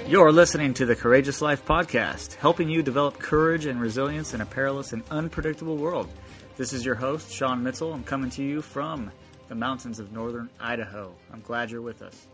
You're listening to the Courageous Life Podcast, helping you develop courage and resilience in a perilous and unpredictable world. This is your host, Sean Mitchell. I'm coming to you from the mountains of northern Idaho. I'm glad you're with us.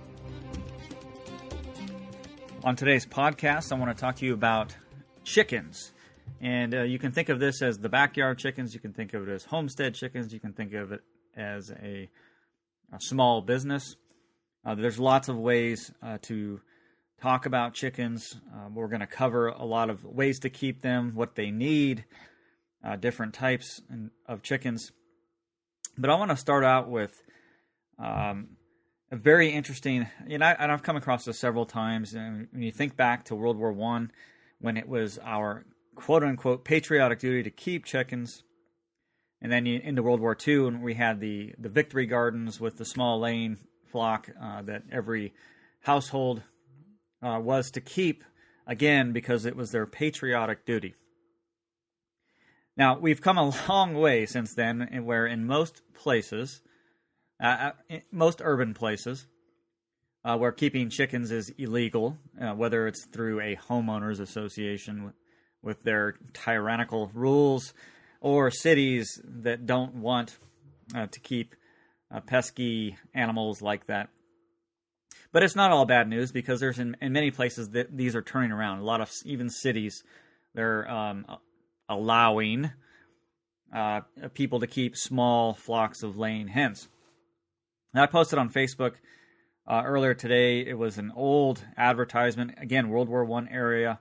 On today's podcast, I want to talk to you about chickens. And you can think of this as the backyard chickens. You can think of it as homestead chickens. You can think of it as a small business. There's lots of ways to talk about chickens. We're going to cover a lot of ways to keep them, what they need, different types of chickens. But I want to start out with a very interesting, and I've come across this several times. And when you think back to World War I, when it was our quote-unquote patriotic duty to keep chickens, and then into World War II, when we had the victory gardens with the small laying flock that every household was to keep, again, because it was their patriotic duty. Now, we've come a long way since then, where in most places, most urban places, where keeping chickens is illegal, whether it's through a homeowners association with their tyrannical rules, or cities that don't want to keep pesky animals like that. But it's not all bad news, because there's in many places that these are turning around. A lot of even cities, they're allowing people to keep small flocks of laying hens. Now, I posted on Facebook earlier today. It was an old advertisement, again, World War I era,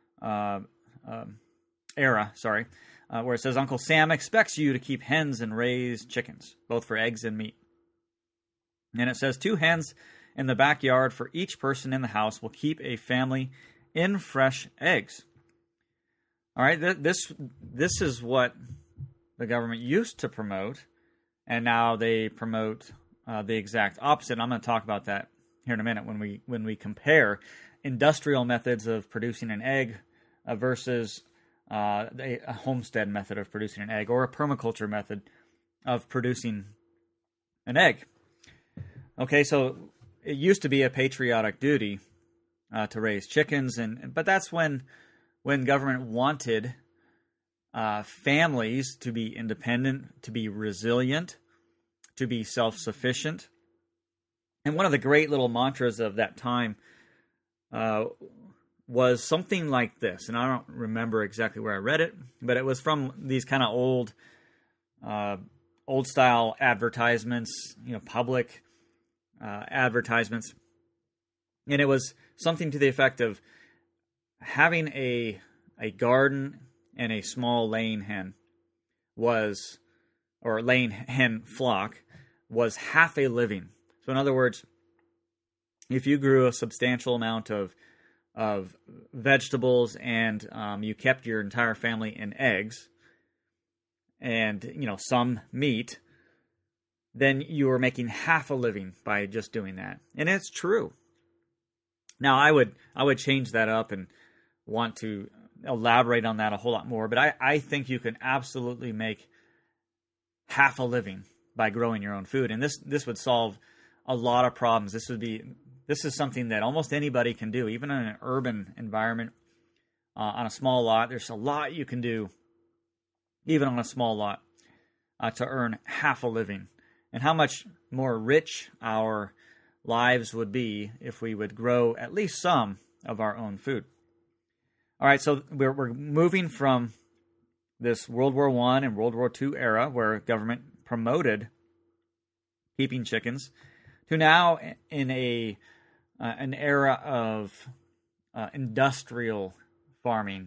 where it says, "Uncle Sam expects you to keep hens and raise chickens, both for eggs and meat." And it says, 2 hens in the backyard for each person in the house will keep a family in fresh eggs. All right, this is what the government used to promote, and now they promote the exact opposite. I'm going to talk about that here in a minute when we compare industrial methods of producing an egg versus a homestead method of producing an egg, or a permaculture method of producing an egg. Okay, so it used to be a patriotic duty to raise chickens, but that's when government wanted families to be independent, to be resilient, to be self-sufficient. And one of the great little mantras of that time was something like this, and I don't remember exactly where I read it, but it was from these kind of old style advertisements, public advertisements, and it was something to the effect of having a garden and a small laying hen laying hen flock was half a living. So in other words, if you grew a substantial amount of vegetables and you kept your entire family in eggs and some meat, then you were making half a living by just doing that. And it's true. Now, I would change that up and want to elaborate on that a whole lot more, but I think you can absolutely make half a living by growing your own food. And this would solve a lot of problems. This is something that almost anybody can do, even in an urban environment, on a small lot. There's a lot you can do, even on a small lot, to earn half a living. And how much more rich our lives would be if we would grow at least some of our own food. All right, so we're moving from this World War I and World War II era, where government promoted keeping chickens, to now in an era of industrial farming,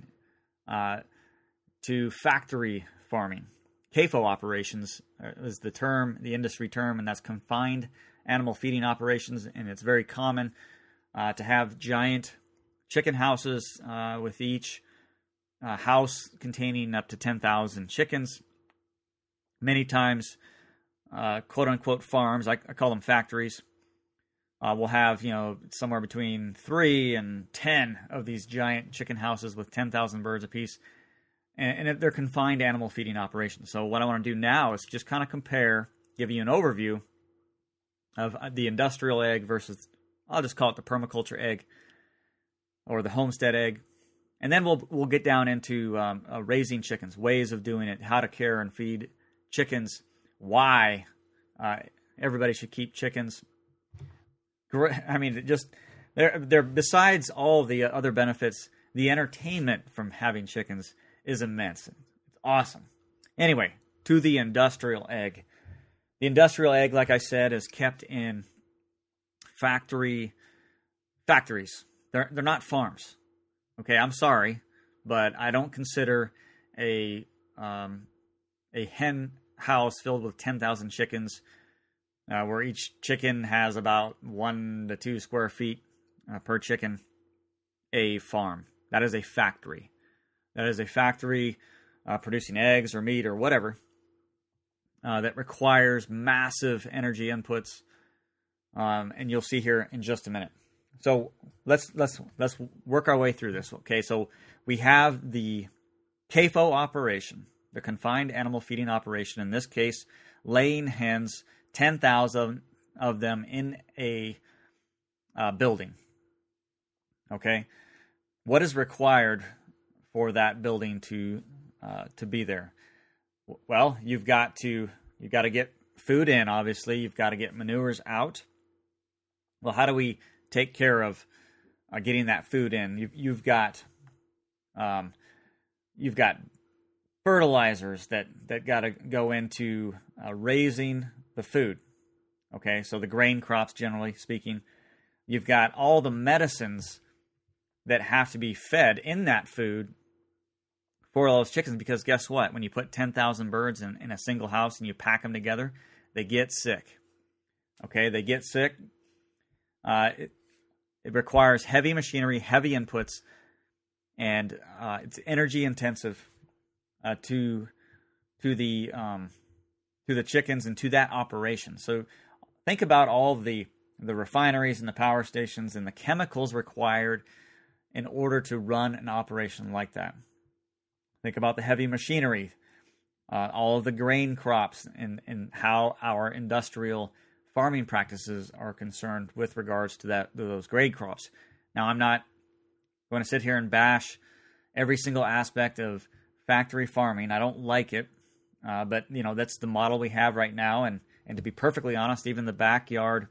to factory farming. CAFO operations is the industry term, and that's confined animal feeding operations, and it's very common to have giant chicken houses with each house containing up to 10,000 chickens. Many times, quote-unquote farms, I call them factories, will have somewhere between 3 and 10 of these giant chicken houses with 10,000 birds apiece. And they're confined animal feeding operations. So what I want to do now is just kind of compare, give you an overview of the industrial egg versus, I'll just call it the permaculture egg. or the homestead egg. And then we'll get down into raising chickens, ways of doing it, how to care and feed chickens, why everybody should keep chickens. I mean, just they're besides all the other benefits, the entertainment from having chickens is immense. It's awesome. Anyway, to the industrial egg. The industrial egg, like I said, is kept in factories. They're not farms. Okay, I'm sorry, but I don't consider a hen house filled with 10,000 chickens, where each chicken has about 1 to 2 square feet per chicken, a farm. That is a factory. That is a factory producing eggs or meat or whatever that requires massive energy inputs, and you'll see here in just a minute. So let's work our way through this. Okay, so we have the CAFO operation, the confined animal feeding operation. In this case, laying hens, 10,000 of them in a building. Okay, what is required for that building to be there? Well, you've got to get food in. Obviously, you've got to get manures out. Well, how do we take care of getting that food in? You've got fertilizers that got to go into raising the food. Okay, so the grain crops, generally speaking. You've got all the medicines that have to be fed in that food for all those chickens, because guess what? When you put 10,000 birds in a single house and you pack them together, they get sick. Okay, they get sick. It requires heavy machinery, heavy inputs, and it's energy intensive to the chickens and to that operation. So think about all the refineries and the power stations and the chemicals required in order to run an operation like that. Think about the heavy machinery, all of the grain crops, and how our industrial farming practices are concerned with regards to those grain crops. Now, I'm not going to sit here and bash every single aspect of factory farming. I don't like it, but that's the model we have right now. And to be perfectly honest, even the backyard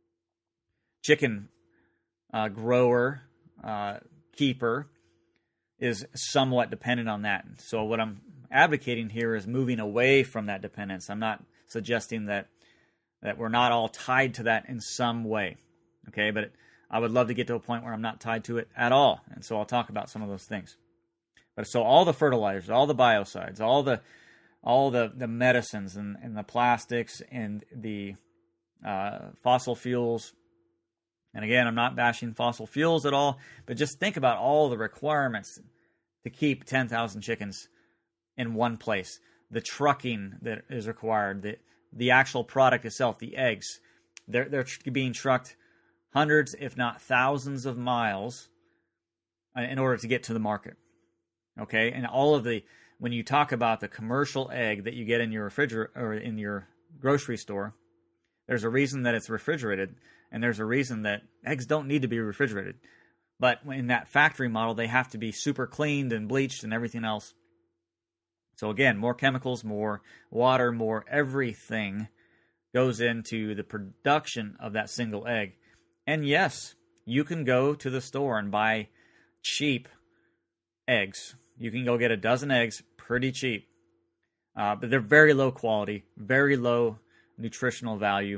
chicken grower keeper is somewhat dependent on that. So what I'm advocating here is moving away from that dependence. I'm not suggesting that we're not all tied to that in some way, okay? But I would love to get to a point where I'm not tied to it at all, and so I'll talk about some of those things. But so all the fertilizers, all the biocides, all the medicines and the plastics and the fossil fuels. And again, I'm not bashing fossil fuels at all, but just think about all the requirements to keep 10,000 chickens in one place. The trucking that is required, the actual product itself, the eggs, they're being trucked hundreds, if not thousands of miles in order to get to the market. Okay, and when you talk about the commercial egg that you get in your refrigerator or in your grocery store, there's a reason that it's refrigerated, and there's a reason that eggs don't need to be refrigerated. But in that factory model, they have to be super cleaned and bleached and everything else. So again, more chemicals, more water, more everything goes into the production of that single egg. And yes, you can go to the store and buy cheap eggs. You can go get a dozen eggs pretty cheap. But they're very low quality, very low nutritional value.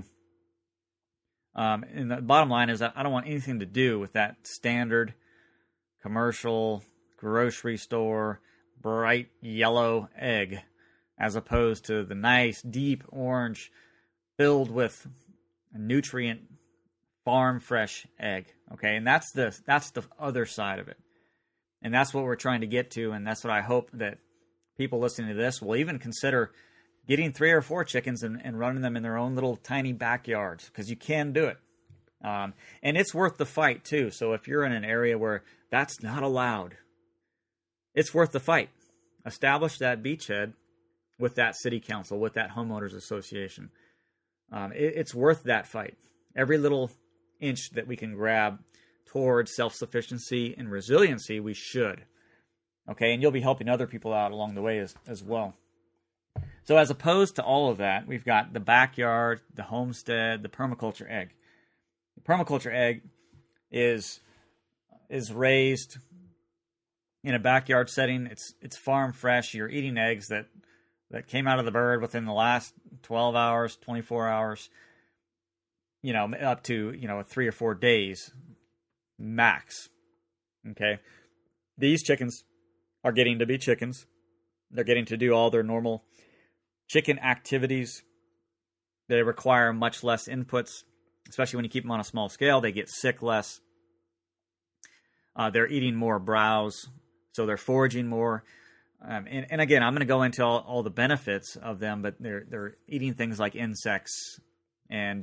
And the bottom line is that I don't want anything to do with that standard commercial grocery store bright yellow egg, as opposed to the nice deep orange filled with nutrient farm fresh egg. Okay, and that's the other side of it, and that's what we're trying to get to, and that's what I hope that people listening to this will even consider getting 3 or 4 chickens and running them in their own little tiny backyards, because you can do it. And it's worth the fight, too. So if you're in an area where that's not allowed, it's worth the fight. Establish that beachhead with that city council, with that homeowners association. It's worth that fight. Every little inch that we can grab towards self-sufficiency and resiliency, we should. Okay, and you'll be helping other people out along the way as well. So as opposed to all of that, we've got the backyard, the homestead, the permaculture egg. The permaculture egg is raised in a backyard setting. It's farm fresh. You're eating eggs that came out of the bird within the last 12 hours, 24 hours, up to, 3 or 4 days max. Okay. These chickens are getting to be chickens. They're getting to do all their normal chicken activities. They require much less inputs, especially when you keep them on a small scale. They get sick less. They're eating more browse, so they're foraging more. And again, I'm going to go into all the benefits of them, but they're eating things like insects and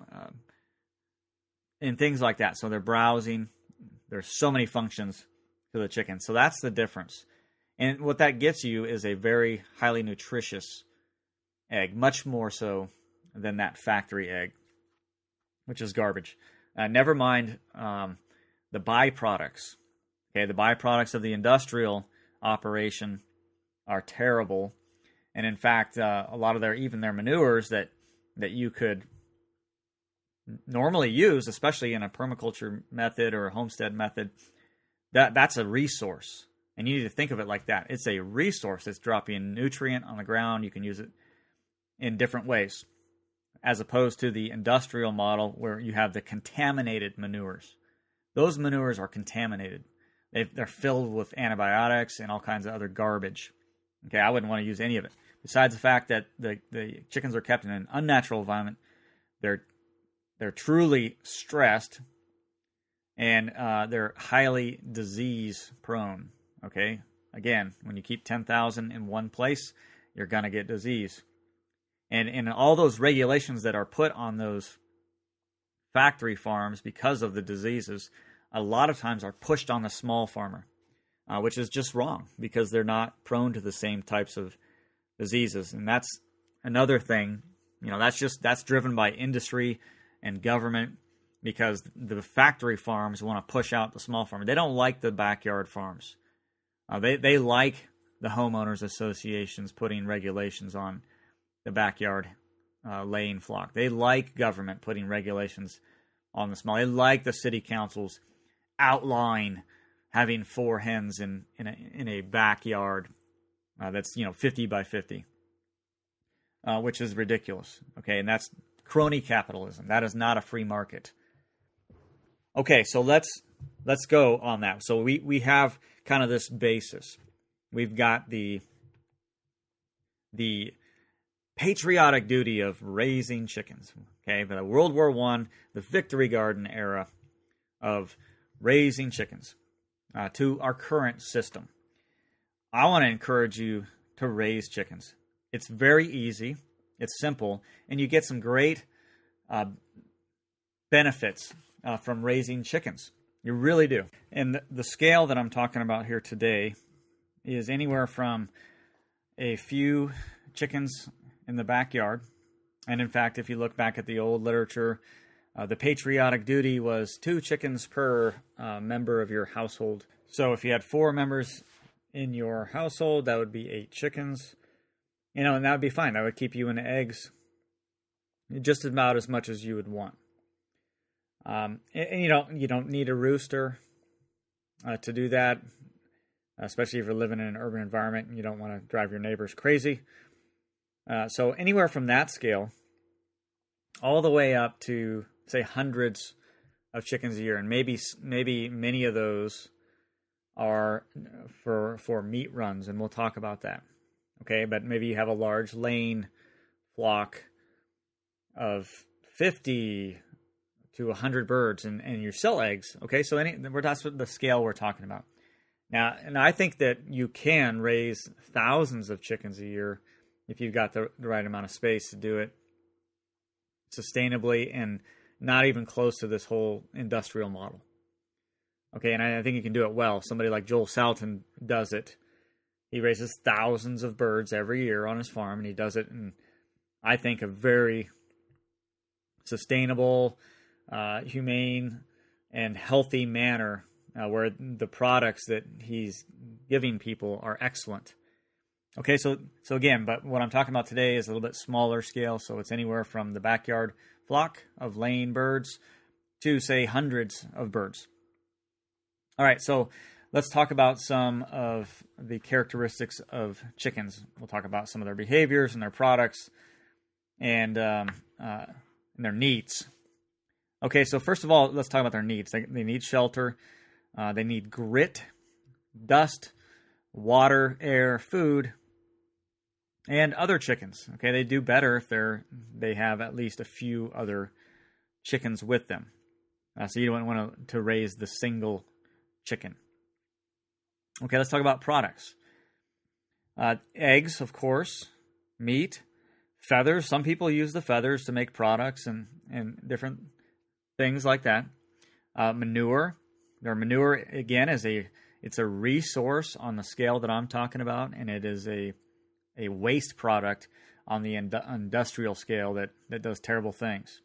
things like that. So they're browsing. There's so many functions to the chicken. So that's the difference. And what that gets you is a very highly nutritious egg, much more so than that factory egg, which is garbage. Never mind the byproducts. Okay, the byproducts of the industrial operation are terrible, and in fact, a lot of their manures that you could normally use, especially in a permaculture method or a homestead method, that's a resource. And you need to think of it like that. It's a resource. It's dropping nutrient on the ground. You can use it in different ways, as opposed to the industrial model where you have the contaminated manures. Those manures are contaminated. They're filled with antibiotics and all kinds of other garbage. Okay, I wouldn't want to use any of it. Besides the fact that the chickens are kept in an unnatural environment, they're truly stressed, and they're highly disease prone. Okay, again, when you keep 10,000 in one place, you're going to get disease. And all those regulations that are put on those factory farms because of the diseases, a lot of times are pushed on the small farmer, which is just wrong because they're not prone to the same types of diseases. And that's another thing, that's driven by industry and government, because the factory farms want to push out the small farmer. They don't like the backyard farms. They like the homeowners associations putting regulations on the backyard laying flock. They like government putting regulations on the small. They like the city councils outlawing having 4 hens in a backyard that's 50 by 50, which is ridiculous. Okay, and that's crony capitalism. That is not a free market. Okay, so let's go on that. So we have kind of this basis. We've got the patriotic duty of raising chickens. Okay, the World War I, the Victory Garden era of raising chickens to our current system. I want to encourage you to raise chickens. It's very easy. It's simple, and you get some great benefits from raising chickens. You really do. And the scale that I'm talking about here today is anywhere from a few chickens in the backyard. And in fact, if you look back at the old literature, the patriotic duty was 2 chickens per member of your household. So if you had 4 members in your household, that would be 8 chickens. And that would be fine. That would keep you in eggs just about as much as you would want. And you don't need a rooster to do that, especially if you're living in an urban environment and you don't want to drive your neighbors crazy. So anywhere from that scale, all the way up to, say, hundreds of chickens a year, and maybe many of those are for meat runs, and we'll talk about that. Okay, but maybe you have a large laying flock of 50 to 100 birds, and you sell eggs. Okay, so that's the scale we're talking about. Now, and I think that you can raise thousands of chickens a year if you've got the right amount of space to do it sustainably and not even close to this whole industrial model. Okay, and I think you can do it well. Somebody like Joel Salatin does it. He raises thousands of birds every year on his farm, and he does it in, I think, a very sustainable, humane, and healthy manner where the products that he's giving people are excellent. Okay, so again, but what I'm talking about today is a little bit smaller scale, so it's anywhere from the backyard flock of laying birds to, say, hundreds of birds. All right, so let's talk about some of the characteristics of chickens. We'll talk about some of their behaviors and their products and their needs. Okay, so first of all, let's talk about their needs. They need shelter. They need grit, dust, water, air, food, and other chickens. Okay, they do better if they have at least a few other chickens with them. So you don't want to raise the single chicken. Okay, let's talk about products. Eggs, of course, meat, feathers. Some people use the feathers to make products and different things like that. Manure. Their manure, again, it's a resource on the scale that I'm talking about, and it is a waste product on the industrial scale that does terrible things.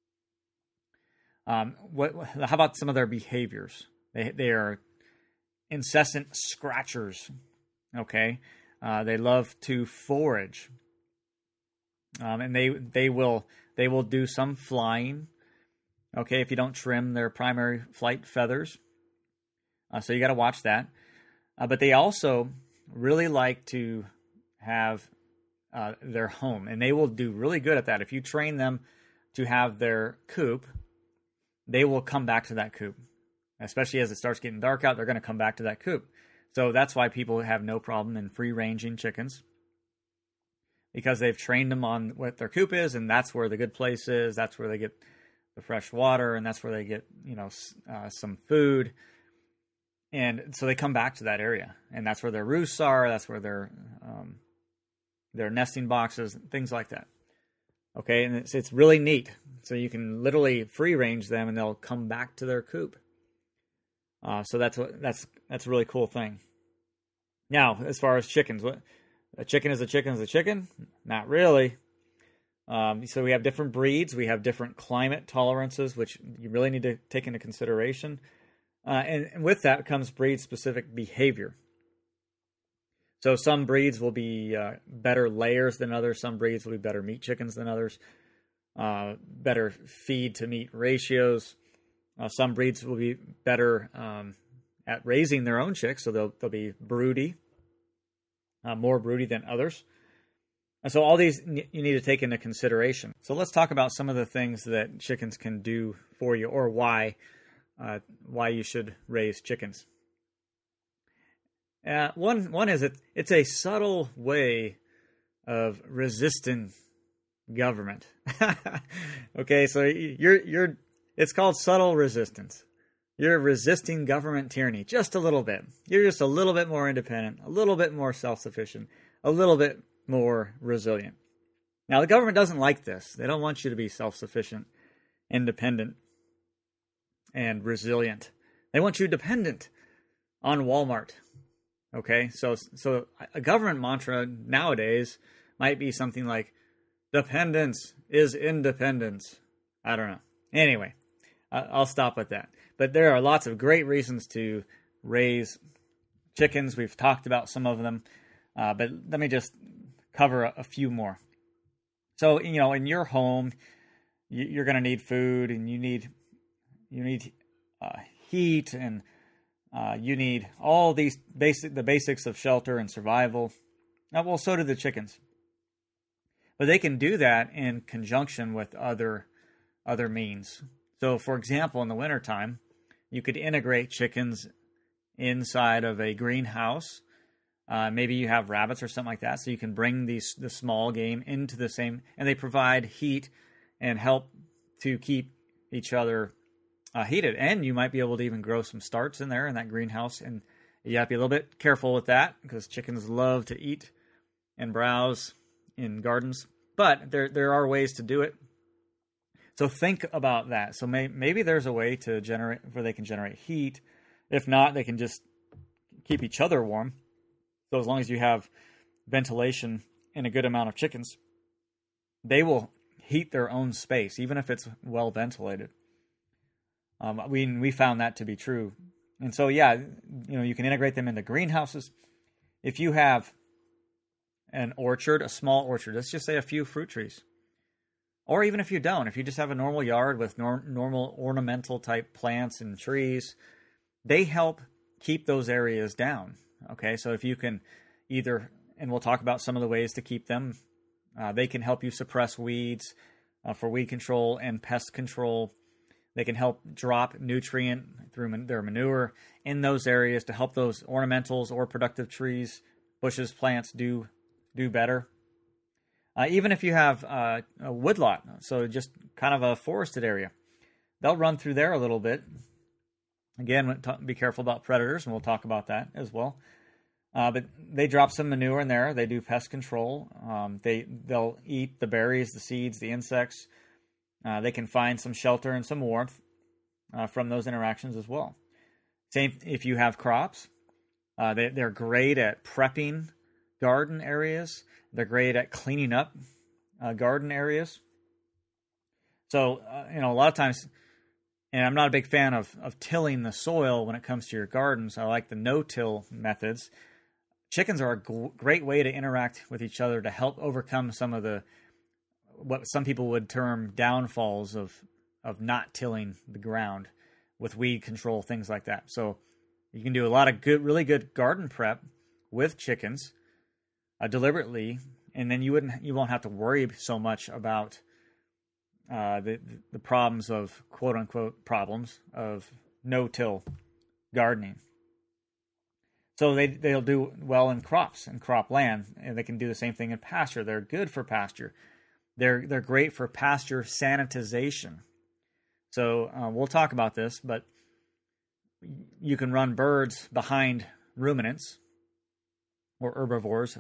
How about some of their behaviors? They are incessant scratchers. Okay, they love to forage, and they will do some flying. Okay, if you don't trim their primary flight feathers, so you got to watch that. But they also really like to have their home, and they will do really good at that. If you train them to have their coop, they will come back to that coop. Especially as it starts getting dark out, they're going to come back to that coop. So that's why people have no problem in free-ranging chickens, because they've trained them on what their coop is, and that's where the good place is. That's where they get the fresh water, and that's where they get some food. And so they come back to that area, and that's where their roosts are. That's where their nesting boxes, things like that. Okay, and it's really neat. So you can literally free range them, and they'll come back to their coop. So that's a really cool thing. Now, as far as chickens, a chicken is a chicken is a chicken? Not really. So we have different breeds. We have different climate tolerances, which you really need to take into consideration. And with that comes breed-specific behavior. So some breeds will be better layers than others. Some breeds will be better meat chickens than others. Better feed-to-meat ratios. Some breeds will be better at raising their own chicks, so they'll be broody, more broody than others. And so all these you need to take into consideration. So let's talk about some of the things that chickens can do for you, or why you should raise chickens. One is it's a subtle way of resisting government. Okay, so it's called subtle resistance. You're resisting government tyranny just a little bit. You're just a little bit more independent, a little bit more self-sufficient, a little bit more resilient. Now, the government doesn't like this. They don't want you to be self-sufficient, independent, and resilient. They want you dependent on Walmart. Okay, so a government mantra nowadays might be something like, dependence is independence. I don't know. Anyway, I'll stop with that. But there are lots of great reasons to raise chickens. We've talked about some of them, but let me just cover a few more. So, in your home, you're going to need food, and you need heat, and you need all these the basics of shelter and survival. Well, so do the chickens. But they can do that in conjunction with other means. So, for example, in the wintertime, you could integrate chickens inside of a greenhouse. Maybe you have rabbits or something like that, so you can bring the small game into the same, and they provide heat and help to keep each other heated. And you might be able to even grow some starts in there in that greenhouse, and you have to be a little bit careful with that because chickens love to eat and browse in gardens. But there are ways to do it. So think about that. So maybe there's a way to generate where they can generate heat. If not, they can just keep each other warm. So as long as you have ventilation and a good amount of chickens, they will heat their own space, even if it's well ventilated. We found that to be true. And so, yeah, you can integrate them into greenhouses. If you have an orchard, a small orchard, let's just say a few fruit trees, or even if you don't, if you just have a normal yard with normal ornamental type plants and trees, they help keep those areas down. Okay, so if you can either, and we'll talk about some of the ways to keep them, they can help you suppress weeds for weed control and pest control. They can help drop nutrient through their manure in those areas to help those ornamentals or productive trees, bushes, plants do better. Even if you have a woodlot, so just kind of a forested area, they'll run through there a little bit. Again, be careful about predators, and we'll talk about that as well. But they drop some manure in there. They do pest control. They'll eat the berries, the seeds, the insects. They can find some shelter and some warmth from those interactions as well. Same if you have crops. They're great at prepping garden areas. They're great at cleaning up garden areas. So, a lot of times, and I'm not a big fan of tilling the soil when it comes to your gardens. I like the no-till methods. Chickens are a great way to interact with each other to help overcome some of what some people would term downfalls of not tilling the ground with weed control, things like that. So you can do a lot of really good garden prep with chickens deliberately, and then you won't have to worry so much about the problems of quote unquote problems of no-till gardening. So they'll do well in crops and cropland, and they can do the same thing in pasture. They're good for pasture. They're great for pasture sanitization. So we'll talk about this, but you can run birds behind ruminants or herbivores,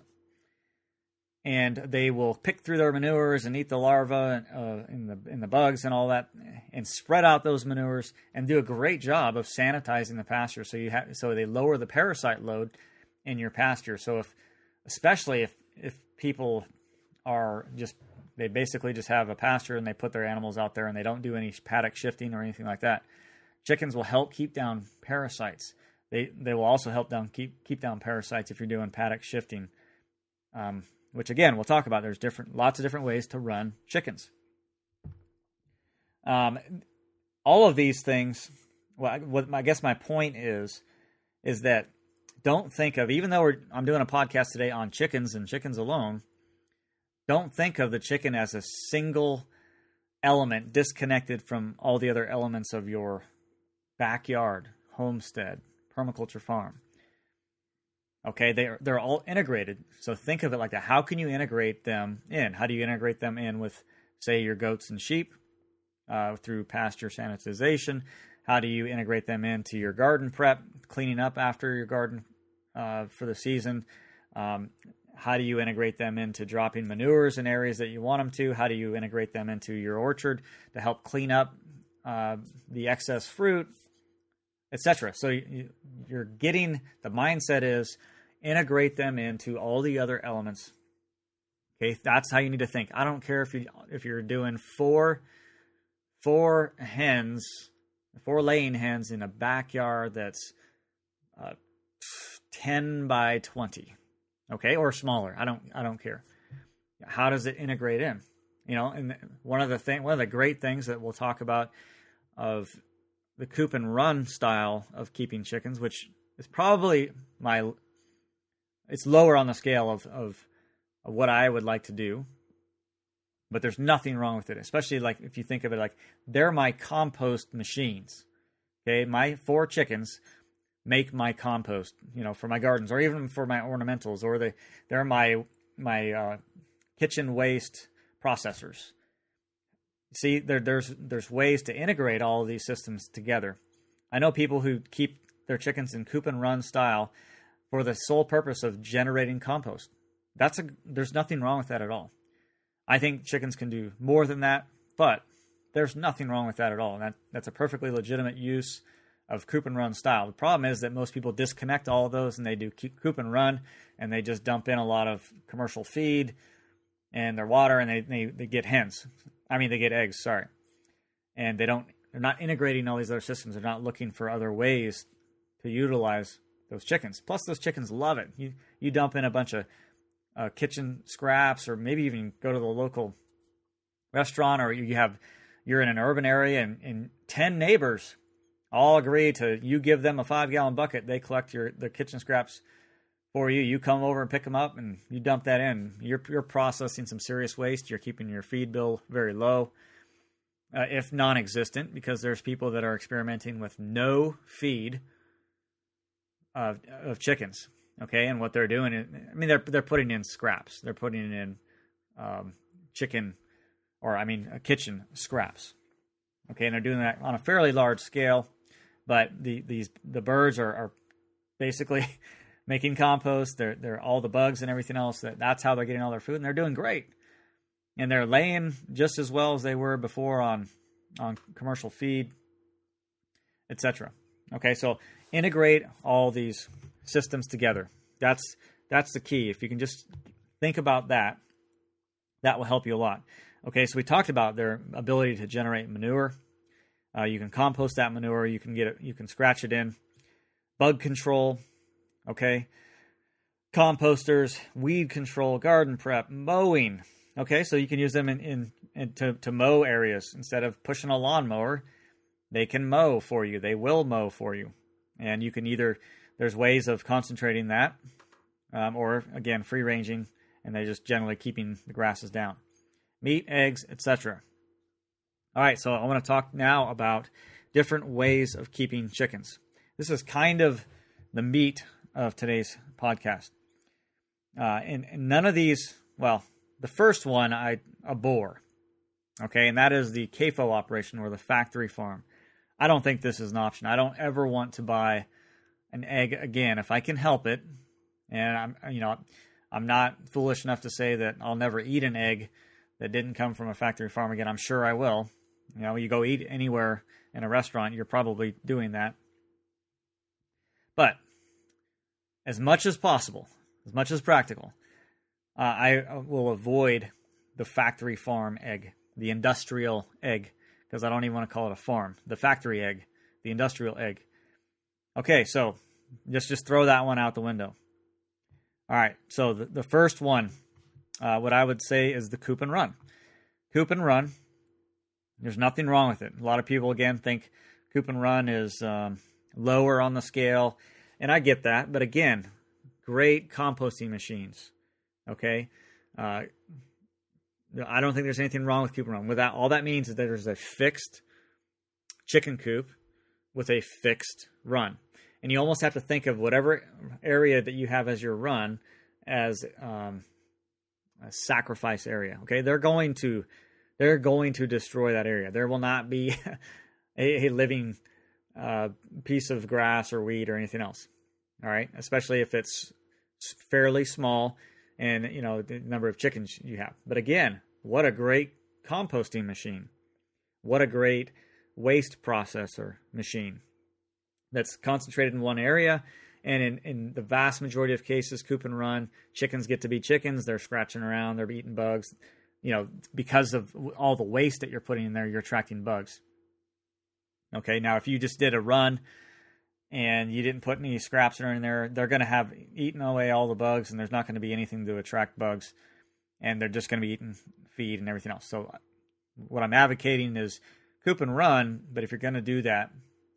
and they will pick through their manures and eat the larvae in the bugs and all that, and spread out those manures and do a great job of sanitizing the pasture. So they lower the parasite load in your pasture. So especially if people are they basically just have a pasture and they put their animals out there and they don't do any paddock shifting or anything like that, chickens will help keep down parasites. They will also help keep down parasites if you're doing paddock shifting. Which again, we'll talk about. There's lots of different ways to run chickens. All of these things, I guess my point is that don't think of, even though I'm doing a podcast today on chickens and chickens alone, don't think of the chicken as a single element disconnected from all the other elements of your backyard, homestead, permaculture farm. Okay, they're all integrated. So think of it like that. How can you integrate them in? How do you integrate them in with, say, your goats and sheep through pasture sanitization? How do you integrate them into your garden prep, cleaning up after your garden for the season? How do you integrate them into dropping manures in areas that you want them to? How do you integrate them into your orchard to help clean up the excess fruit, etc.? So you're getting, the mindset is integrate them into all the other elements. Okay, that's how you need to think. I don't care if you're doing four laying hens in a backyard that's 10 by 20, okay, or smaller. I don't care. How does it integrate in? And one of the great things that we'll talk about of the coop and run style of keeping chickens, which is probably it's lower on the scale of what I would like to do, but there's nothing wrong with it, especially like if you think of it like they're my compost machines. Okay, my 4 chickens make my compost, for my gardens or even for my ornamentals, or they're my kitchen waste processors. See, there's ways to integrate all of these systems together. I know people who keep their chickens in coop and run style for the sole purpose of generating compost. There's nothing wrong with that at all. I think chickens can do more than that, but there's nothing wrong with that at all. And that's a perfectly legitimate use of coop and run style. The problem is that most people disconnect all of those and they do coop and run, and they just dump in a lot of commercial feed and their water, and they get hens. They get eggs, sorry. And they don't not integrating all these other systems. They're not looking for other ways to utilize those chickens. Plus, those chickens love it. You dump in a bunch of kitchen scraps, or maybe even go to the local restaurant, or you're in an urban area and 10 neighbors all agree to, you give them a 5-gallon bucket, they collect the kitchen scraps for you. You come over and pick them up and you dump that in. You're processing some serious waste. You're keeping your feed bill very low, if non-existent, because there's people that are experimenting with no feed of chickens. Okay, and what they're doing is, they're putting in scraps. They're putting in kitchen scraps. Okay, and they're doing that on a fairly large scale, but the birds are basically making compost. They're all the bugs and everything else. That's how they're getting all their food, and they're doing great. And they're laying just as well as they were before on commercial feed, etc. Okay, so integrate all these systems together. That's the key. If you can just think about that will help you a lot. Okay, so we talked about their ability to generate manure. You can compost that manure. You can scratch it in. Bug control. Okay, composters, weed control, garden prep, mowing. Okay, so you can use them to mow areas instead of pushing a lawnmower. They can mow for you. They will mow for you, and you can there's ways of concentrating that, or again free ranging, and they're just generally keeping the grasses down. Meat, eggs, etc. All right, so I want to talk now about different ways of keeping chickens. This is kind of the meat of today's podcast. And none of these, well, the first one I abhor, okay, and that is the CAFO operation, or the factory farm. I don't think this is an option. I don't ever want to buy an egg again if I can help it. And I'm not foolish enough to say that I'll never eat an egg that didn't come from a factory farm again. I'm sure I will. You go eat anywhere in a restaurant, you're probably doing that. But as much as possible, as much as practical, I will avoid the factory farm egg, the industrial egg, because I don't even want to call it a farm. The factory egg, the industrial egg. Okay, so just throw that one out the window. All right, so the first one, what I would say is the coop and run. Coop and run, there's nothing wrong with it. A lot of people, again, think coop and run is lower on the scale, and I get that. But again, great composting machines, okay? I don't think there's anything wrong with coop and run. With that, all that means is that there's a fixed chicken coop with a fixed run. And you almost have to think of whatever area that you have as your run as a sacrifice area. Okay, they're going to destroy that area. There will not be a living piece of grass or weed or anything else. All right, especially if it's fairly small and the number of chickens you have. But again, what a great composting machine! What a great waste processor machine that's concentrated in one area. And in the vast majority of cases, coop and run, chickens get to be chickens. They're scratching around. They're eating bugs. Because of all the waste that you're putting in there, you're attracting bugs. Okay, now if you just did a run and you didn't put any scraps in there, they're going to have eaten away all the bugs, and there's not going to be anything to attract bugs. And they're just going to be eating feed and everything else. So what I'm advocating is coop and run, but if you're going to do that,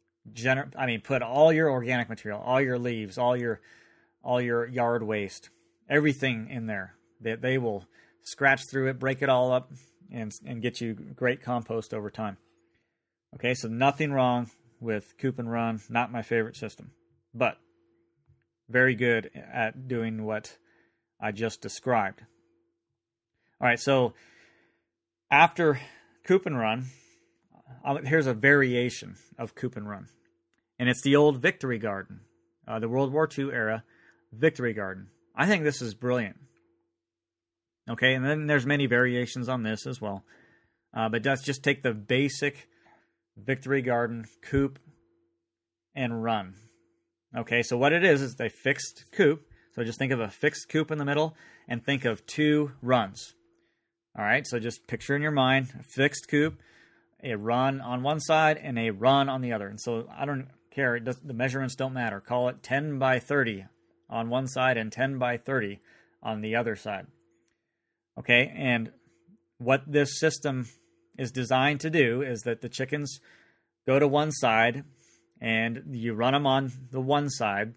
put all your organic material, all your leaves, all your yard waste, everything in there. They will scratch through it, break it all up, and get you great compost over time. Okay, so nothing wrong with coop and run. Not my favorite system, but very good at doing what I just described. All right, so after coop and run, here's a variation of coop and run. And it's the old Victory Garden, the World War II era Victory Garden. I think this is brilliant. Okay, and then there's many variations on this as well. But let's just take the basic Victory Garden coop and run. Okay, so what it is a fixed coop. So just think of a fixed coop in the middle and think of 2 runs. All right, so just picture in your mind a fixed coop, a run on one side and a run on the other. And so I don't care. The measurements don't matter. Call it 10 by 30 on one side and 10 by 30 on the other side. Okay, and what this system is designed to do is that the chickens go to one side and you run them on the one side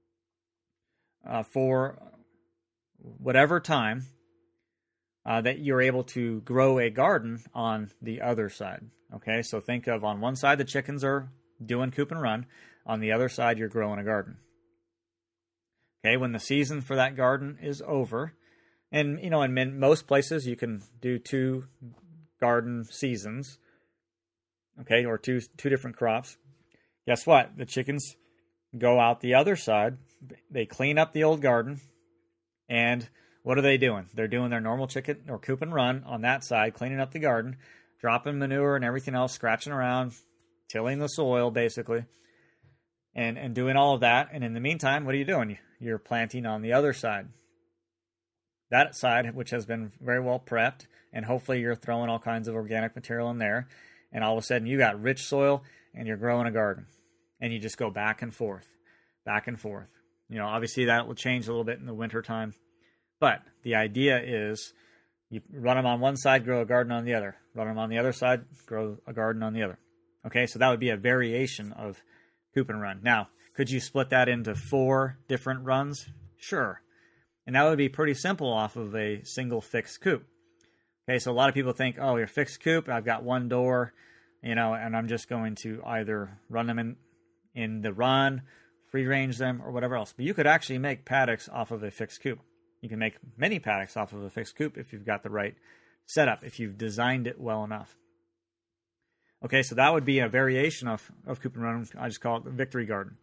for whatever time that you're able to grow a garden on the other side. Okay, so think of on one side the chickens are doing coop and run. On the other side, you're growing a garden. Okay, when the season for that garden is over, and in most places you can do 2 garden seasons, okay, or two different crops. Guess what? The chickens go out the other side. They clean up the old garden, and what are they doing? They're doing their normal chicken or coop and run on that side, cleaning up the garden, dropping manure and everything else, scratching around, tilling the soil, basically, and doing all of that. And in the meantime, what are you doing? You're planting on the other side. That side, which has been very well prepped, and hopefully you're throwing all kinds of organic material in there, and all of a sudden you got rich soil, and you're growing a garden. And you just go back and forth, back and forth. Obviously that will change a little bit in the wintertime, but the idea is you run them on one side, grow a garden on the other. Run them on the other side, grow a garden on the other. Okay, so that would be a variation of coop and run. Now, could you split that into 4 different runs? Sure. And that would be pretty simple off of a single fixed coop. Okay, so a lot of people think, oh, your fixed coop, I've got one door, and I'm just going to either run them in the run, free range them, or whatever else. But you could actually make paddocks off of a fixed coop. You can make many paddocks off of a fixed coop if you've got the right setup, if you've designed it well enough. Okay, so that would be a variation of coop and run. I just call it the victory garden.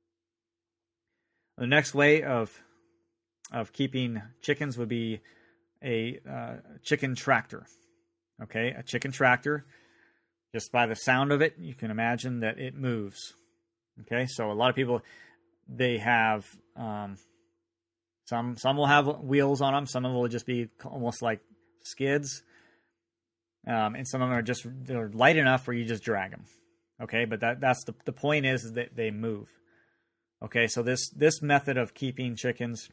The next way of keeping chickens would be a chicken tractor. Okay, a chicken tractor, just by the sound of it, you can imagine that it moves. Okay, so a lot of people, they have some will have wheels on them. Some of them will just be almost like skids. And some of them they're light enough where you just drag them. Okay, but that's the point is that they move. Okay, so this method of keeping chickens,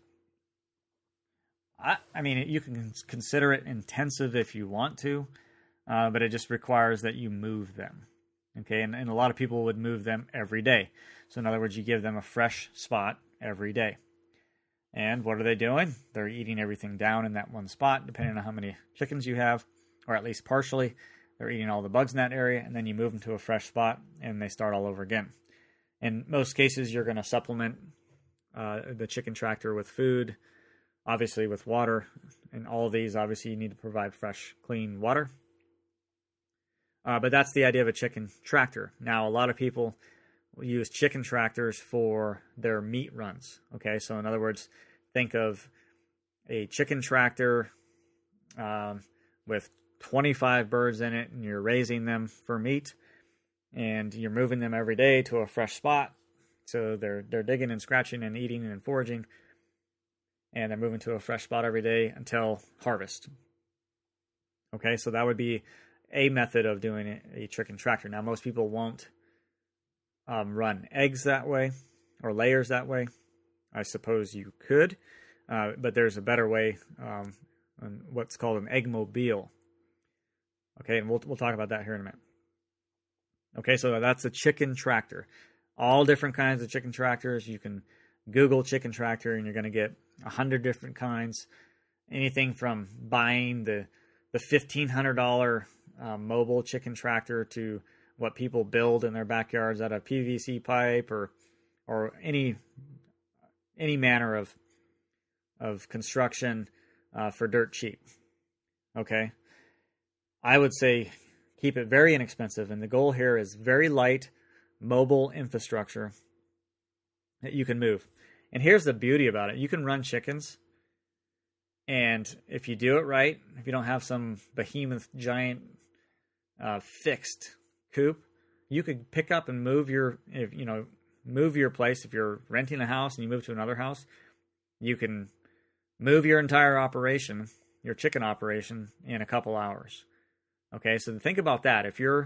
I mean, you can consider it intensive if you want to, but it just requires that you move them. Okay, and a lot of people would move them every day. So in other words, you give them a fresh spot every day. And what are they doing? They're eating everything down in that one spot, depending on how many chickens you have, or at least partially. They're eating all the bugs in that area, and then you move them to a fresh spot, and they start all over again. In most cases, you're going to supplement the chicken tractor with food, obviously with water, and all of these, obviously, you need to provide fresh, clean water. But that's the idea of a chicken tractor. Now, a lot of people will use chicken tractors for their meat runs. Okay, so in other words, think of a chicken tractor with 25 birds in it, and you're raising them for meat, and you're moving them every day to a fresh spot. So they're digging and scratching and eating and foraging, and they're moving to a fresh spot every day until harvest. Okay, so that would be a method of doing a chicken tractor. Now, most people won't run eggs that way or layers that way. I suppose you could, but there's a better way, what's called an egg mobile. Okay, and we'll talk about that here in a minute. Okay, so that's a chicken tractor. All different kinds of chicken tractors. You can Google chicken tractor, and you're going to get 100 different kinds. Anything from buying the $1,500 mobile chicken tractor to what people build in their backyards out of PVC pipe or any manner of construction for dirt cheap. Okay, I would say keep it very inexpensive, and the goal here is very light, mobile infrastructure that you can move. And here's the beauty about it. You can run chickens, and if you do it right, if you don't have some behemoth, giant, fixed coop, you could pick up and move your place. If you're renting a house and you move to another house, you can move your entire operation, your chicken operation, in a couple hours. Okay, so think about that. If you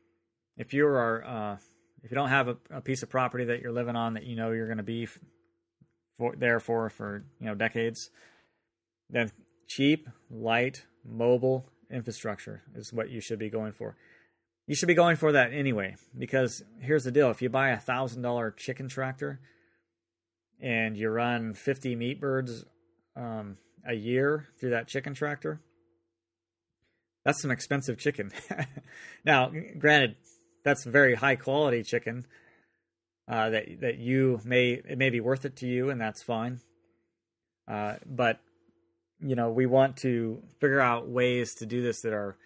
don't have a piece of property that you're living on that you know you're going to be there for decades, then cheap, light, mobile infrastructure is what you should be going for. You should be going for that anyway, because here's the deal: if you buy $1,000 chicken tractor and you run 50 meat birds a year through that chicken tractor, that's some expensive chicken. Now, granted, that's very high quality chicken that it may be worth it to you, and that's fine. But we want to figure out ways to do this that are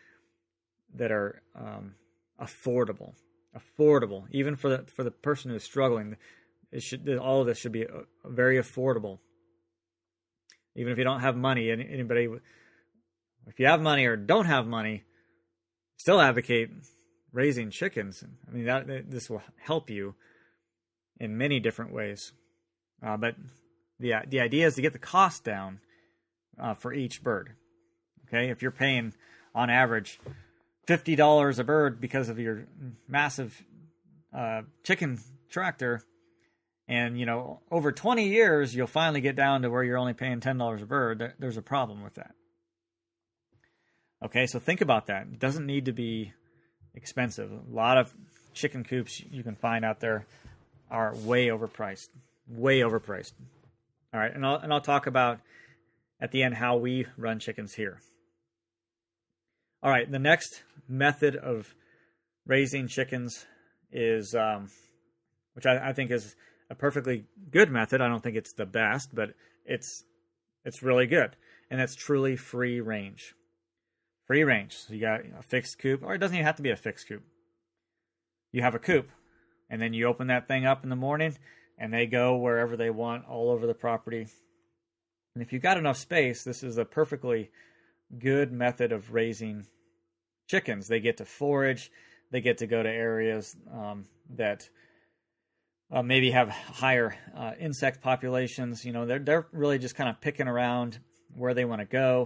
affordable, even for the person who's struggling. All of this should be very affordable. Even if you don't have money, if you have money or don't have money, still advocate raising chickens. I mean, this will help you in many different ways. But the idea is to get the cost down for each bird. Okay, if you're paying on average $50 a bird because of your massive chicken tractor, and over 20 years you'll finally get down to where you're only paying $10 a bird, there's a problem with that. Okay, so think about that. It doesn't need to be expensive. A lot of chicken coops you can find out there are way overpriced. All right, and I'll talk about at the end how we run chickens here. All right, the next method of raising chickens is, which I think is a perfectly good method. I don't think it's the best, but it's really good, and it's truly free range. Free range. So you got a fixed coop, or it doesn't even have to be a fixed coop. You have a coop, and then you open that thing up in the morning, and they go wherever they want all over the property. And if you've got enough space, this is a perfectly good method of raising chickens. They get to forage. They get to go to areas that maybe have higher insect populations. They're really just kind of picking around where they want to go.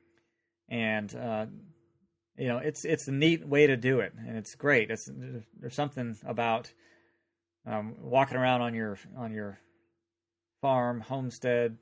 And it's a neat way to do it, and it's great. There's something about walking around on your farm, homestead,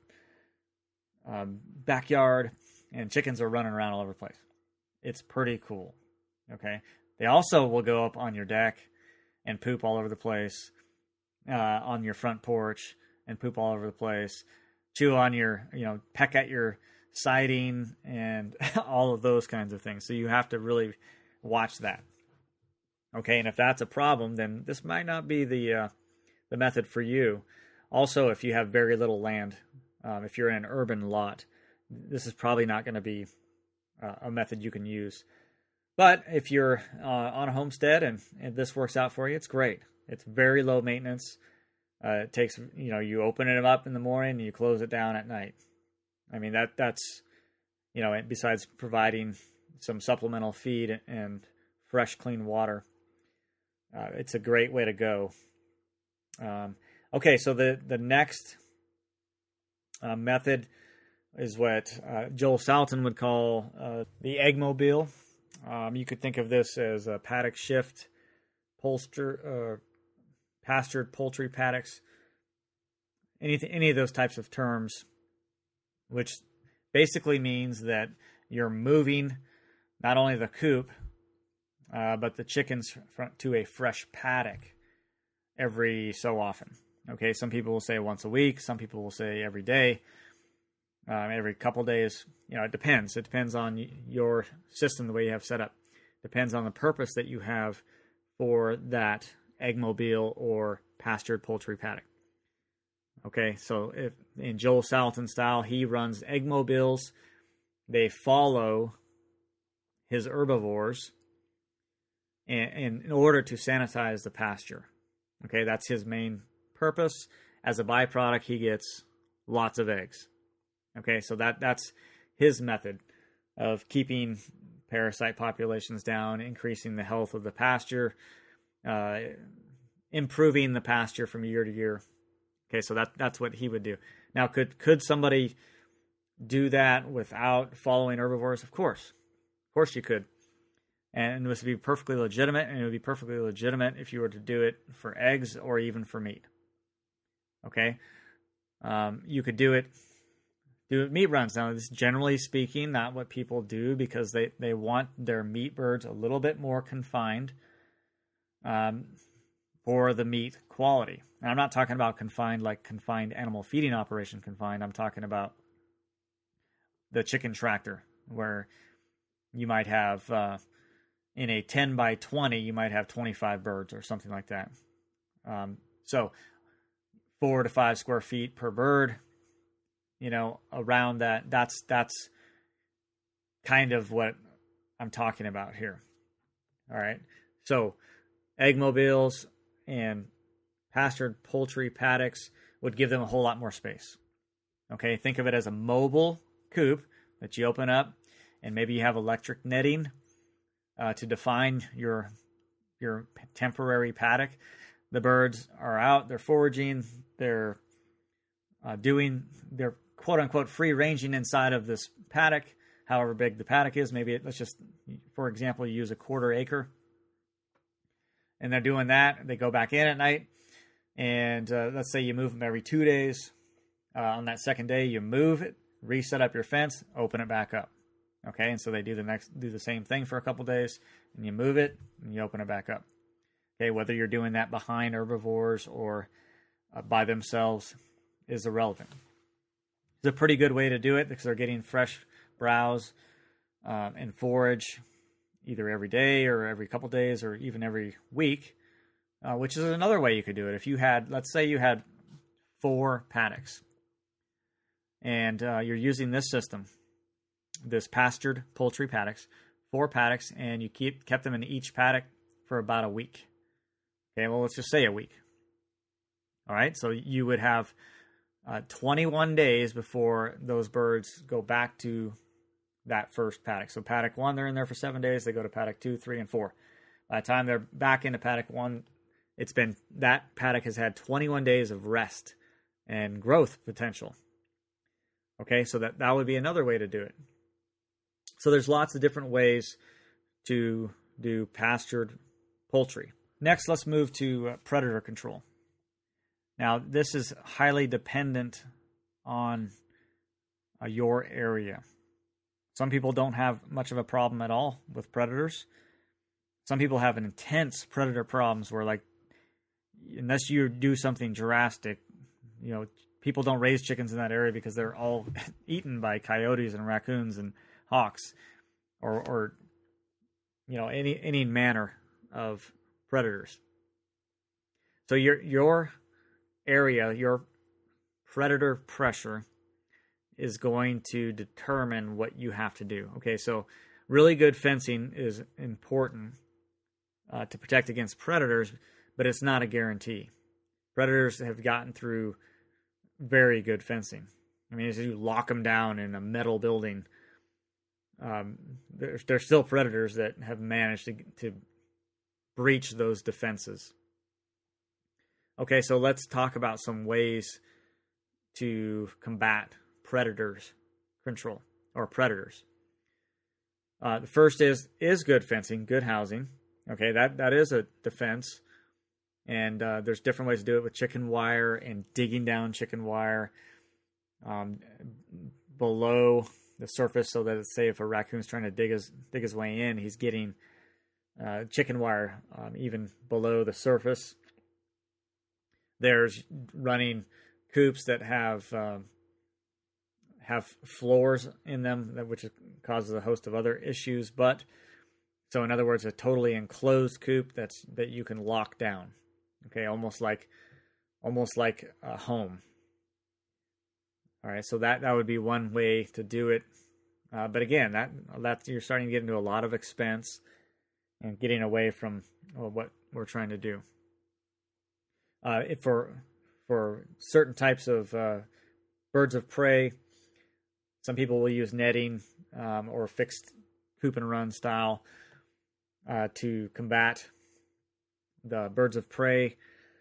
backyard, and chickens are running around all over the place. It's pretty cool. Okay, they also will go up on your deck and poop all over the place, on your front porch and poop all over the place, chew on your, peck at your siding and all of those kinds of things. So you have to really watch that. Okay, and if that's a problem, then this might not be the method for you. Also, if you have very little land, if you're in an urban lot, this is probably not going to be a method you can use. But if you're on a homestead and this works out for you, it's great. It's very low maintenance. It takes, you open it up in the morning and you close it down at night. I mean, that's, besides providing some supplemental feed and fresh, clean water, it's a great way to go. Okay, so the next method is what Joel Salatin would call the Eggmobile. You could think of this as a paddock shift, pastured poultry paddocks, any of those types of terms, which basically means that you're moving not only the coop, but the chickens to a fresh paddock every so often. Okay, some people will say once a week. Some people will say every day, every couple days. It depends. It depends on your system, the way you have set up. Depends on the purpose that you have for that Eggmobile or pastured poultry paddock. Okay, so if in Joel Salatin style, he runs Eggmobiles. They follow his herbivores in order to sanitize the pasture. Okay, that's his main purpose. As a byproduct, he gets lots of eggs. Okay, so that's his method of keeping parasite populations down, increasing the health of the pasture, improving the pasture from year to year. Okay, so that's what he would do. Now, could somebody do that without following herbivores? Of course you could. And this would be perfectly legitimate, and it would be perfectly legitimate if you were to do it for eggs or even for meat. Okay? You could do meat runs. Now, this is generally speaking not what people do because they want their meat birds a little bit more confined for the meat quality. And I'm not talking about confined like confined animal feeding operation confined. I'm talking about the chicken tractor, where you might have in a 10 by 20, you might have 25 birds or something like that. So 4 to 5 square feet per bird, around that. That's kind of what I'm talking about here. All right. So egg mobiles and pastured poultry paddocks would give them a whole lot more space. Okay. Think of it as a mobile coop that you open up, and maybe you have electric netting to define your temporary paddock. The birds are out, they're foraging, they're quote unquote free ranging inside of this paddock, however big the paddock is. Maybe let's just, for example, use a 1/4 acre. And they're doing that. They go back in at night, and let's say you move them every 2 days. On that second day, you move it, reset up your fence, open it back up. Okay, and so they do the same thing for a couple days, and you move it and you open it back up. Okay, whether you're doing that behind herbivores or by themselves is irrelevant. It's a pretty good way to do it because they're getting fresh browse and forage either every day or every couple days or even every week, which is another way you could do it. If you had, let's say you had 4 paddocks, and you're using this system, this pastured poultry paddocks, 4 paddocks, and you kept them in each paddock for about a week. Okay, well, let's just say a week. All right, so you would have 21 days before those birds go back to that first paddock. So paddock 1, they're in there for 7 days. They go to paddock 2, 3, and 4. By the time they're back into paddock 1, that paddock has had 21 days of rest and growth potential. Okay, so that would be another way to do it. So there's lots of different ways to do pastured poultry. Next, let's move to predator control. Now, this is highly dependent on your area. Some people don't have much of a problem at all with predators. Some people have intense predator problems where, like, unless you do something drastic, people don't raise chickens in that area because they're all eaten by coyotes and raccoons and hawks or any manner of predators. So your area, your predator pressure is going to determine what you have to do. Okay, so really good fencing is important to protect against predators, but it's not a guarantee. Predators have gotten through very good fencing. I mean, as you lock them down in a metal building, there's still predators that have managed to breach those defenses. Okay, so let's talk about some ways to combat predators control or predators. The first is good fencing, good housing. Okay, that is a defense, and there's different ways to do it with chicken wire and digging down chicken wire below the surface, so that, say, if a raccoon's trying to dig his way in, he's getting chicken wire even below the surface. There's running coops that have floors in them, which causes a host of other issues. But so, in other words, a totally enclosed coop that you can lock down. Okay, almost like a home. All right, so that would be one way to do it. But again, that you're starting to get into a lot of expense and getting away from what we're trying to do. For certain types of birds of prey, some people will use netting or fixed coop and run style to combat the birds of prey.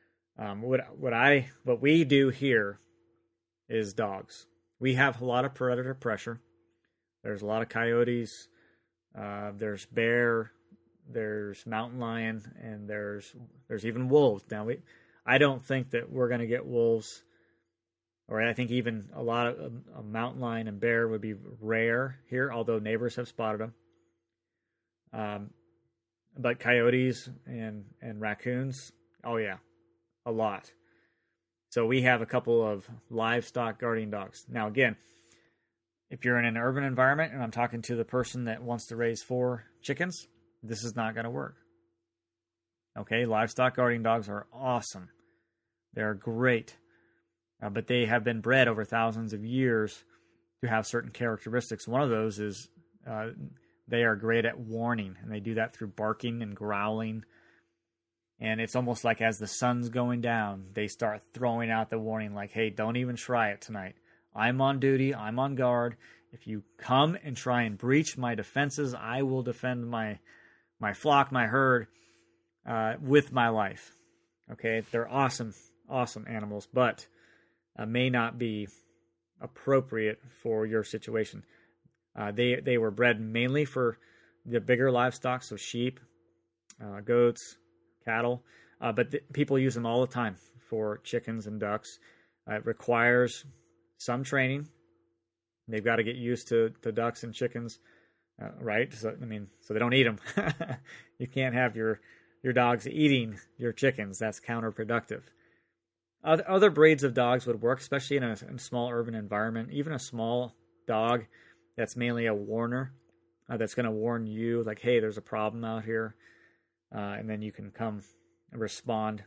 What we do here is dogs. We have a lot of predator pressure. There's a lot of coyotes. There's bear there's mountain lion, and there's even wolves. Now I don't think that we're going to get wolves, or I think even a lot of a mountain lion and bear would be rare here, although neighbors have spotted them. But coyotes and raccoons, oh yeah, a lot. So we have a couple of livestock guardian dogs. Now again, if you're in an urban environment and I'm talking to the person that wants to raise 4 chickens, this is not going to work. Okay, livestock guardian dogs are awesome. They're great. But they have been bred over thousands of years to have certain characteristics. One of those is they are great at warning, and they do that through barking and growling. And it's almost like as the sun's going down, they start throwing out the warning like, hey, don't even try it tonight. I'm on duty. I'm on guard. If you come and try and breach my defenses, I will defend my flock, my herd, with my life. Okay, they're awesome animals, but may not be appropriate for your situation. They were bred mainly for the bigger livestock, so sheep, goats, cattle, but people use them all the time for chickens and ducks. It requires some training. They've got to get used to ducks and chickens, right? So they don't eat them. You can't have your dogs eating your chickens. That's counterproductive. Other breeds of dogs would work, especially in a small urban environment. Even a small dog that's mainly a warner, that's going to warn you, like, hey, there's a problem out here, and then you can come and respond.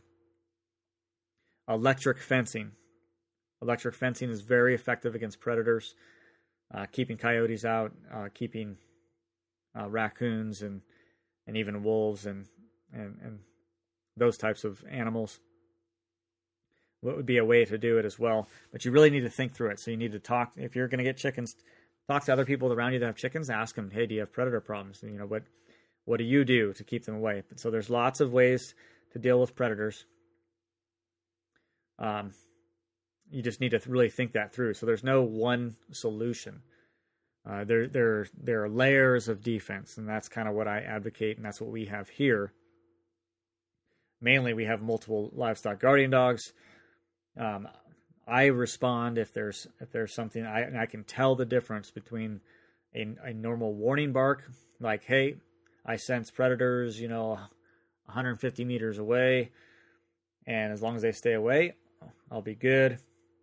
Electric fencing. Electric fencing is very effective against predators, keeping coyotes out, keeping raccoons and even wolves and those types of animals. What would be a way to do it as well? But you really need to think through it. So you need to talk. If you're going to get chickens, talk to other people around you that have chickens. Ask them, hey, do you have predator problems? And, what do you do to keep them away? So there's lots of ways to deal with predators. You just need to really think that through. So there's no one solution. There are layers of defense, and that's kind of what I advocate, and that's what we have here. Mainly, we have multiple livestock guardian dogs. I respond if there's something, I can tell the difference between a normal warning bark, like, hey, I sense predators, 150 meters away, and as long as they stay away, I'll be good.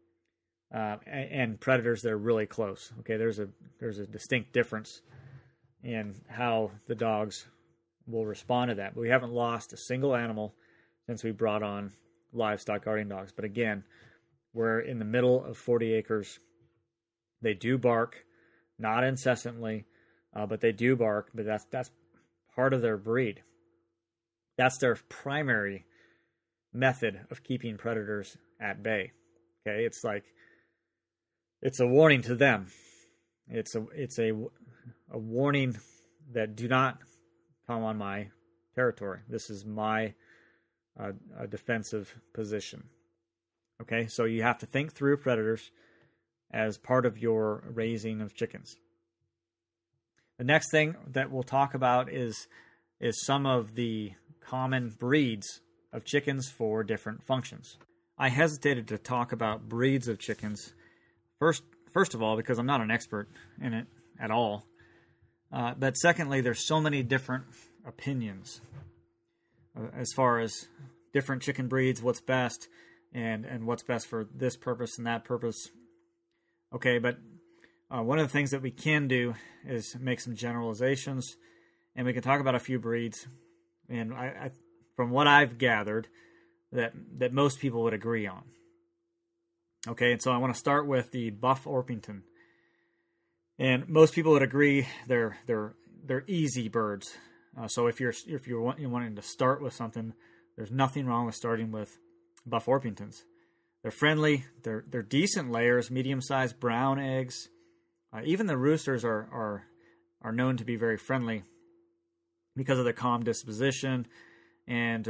And predators that are really close. Okay, there's a distinct difference in how the dogs will respond to that. But we haven't lost a single animal since we brought on livestock guardian dogs. But again, we're in the middle of 40 acres. They do bark, not incessantly, but they do bark. But that's part of their breed. That's their primary method of keeping predators at bay. Okay, it's a warning to them. It's a warning that do not come on my territory. This is my defensive position. Okay, so you have to think through predators as part of your raising of chickens. The next thing that we'll talk about is some of the common breeds of chickens for different functions. I hesitated to talk about breeds of chickens. First of all, because I'm not an expert in it at all. But secondly, there's so many different opinions as far as different chicken breeds, what's best, and what's best for this purpose and that purpose. Okay, but one of the things that we can do is make some generalizations, and we can talk about a few breeds. And I from what I've gathered, that most people would agree on. Okay, and so I want to start with the Buff Orpington, and most people would agree they're easy birds. So if you're wanting to start with something, there's nothing wrong with starting with Buff Orpingtons. They're friendly. They're decent layers, medium-sized brown eggs. Even the roosters are known to be very friendly because of their calm disposition, and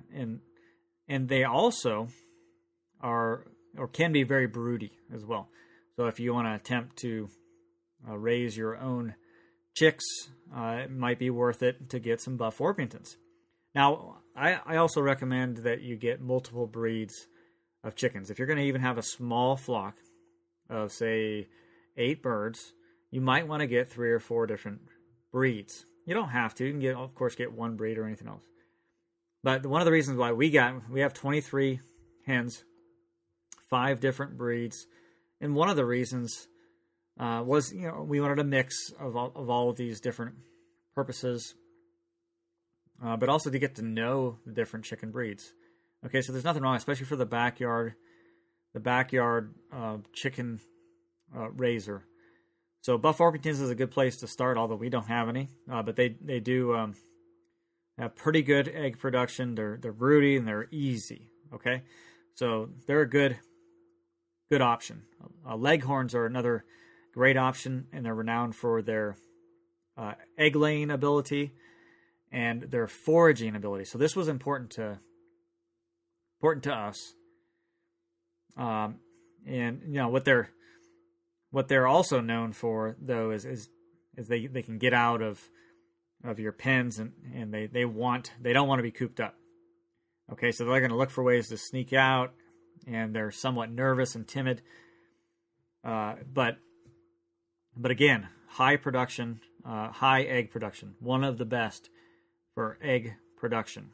they also are or can be very broody as well. So if you want to attempt to raise your own chicks, it might be worth it to get some Buff Orpingtons. Now, I also recommend that you get multiple breeds of chickens. If you're going to even have a small flock of, say, 8 birds, you might want to get 3 or 4 different breeds. You don't have to. You can of course, get one breed or anything else. But one of the reasons why we have 23 hens, 5 different breeds, and one of the reasons was, we wanted a mix of all of these different purposes, but also to get to know the different chicken breeds. Okay, so there's nothing wrong, especially for the backyard chicken raiser. So Buff Orpingtons is a good place to start, although we don't have any. But they do have pretty good egg production. They're broody and they're easy. Okay, so they're a good option. Leghorns are another great option, and they're renowned for their egg laying ability and their foraging ability. So this was important to us. And what they're also known for, though, is they can get out of your pens, and they don't want to be cooped up. Okay, so they're going to look for ways to sneak out, and they're somewhat nervous and timid. But again, high production, high egg production, one of the best for egg production.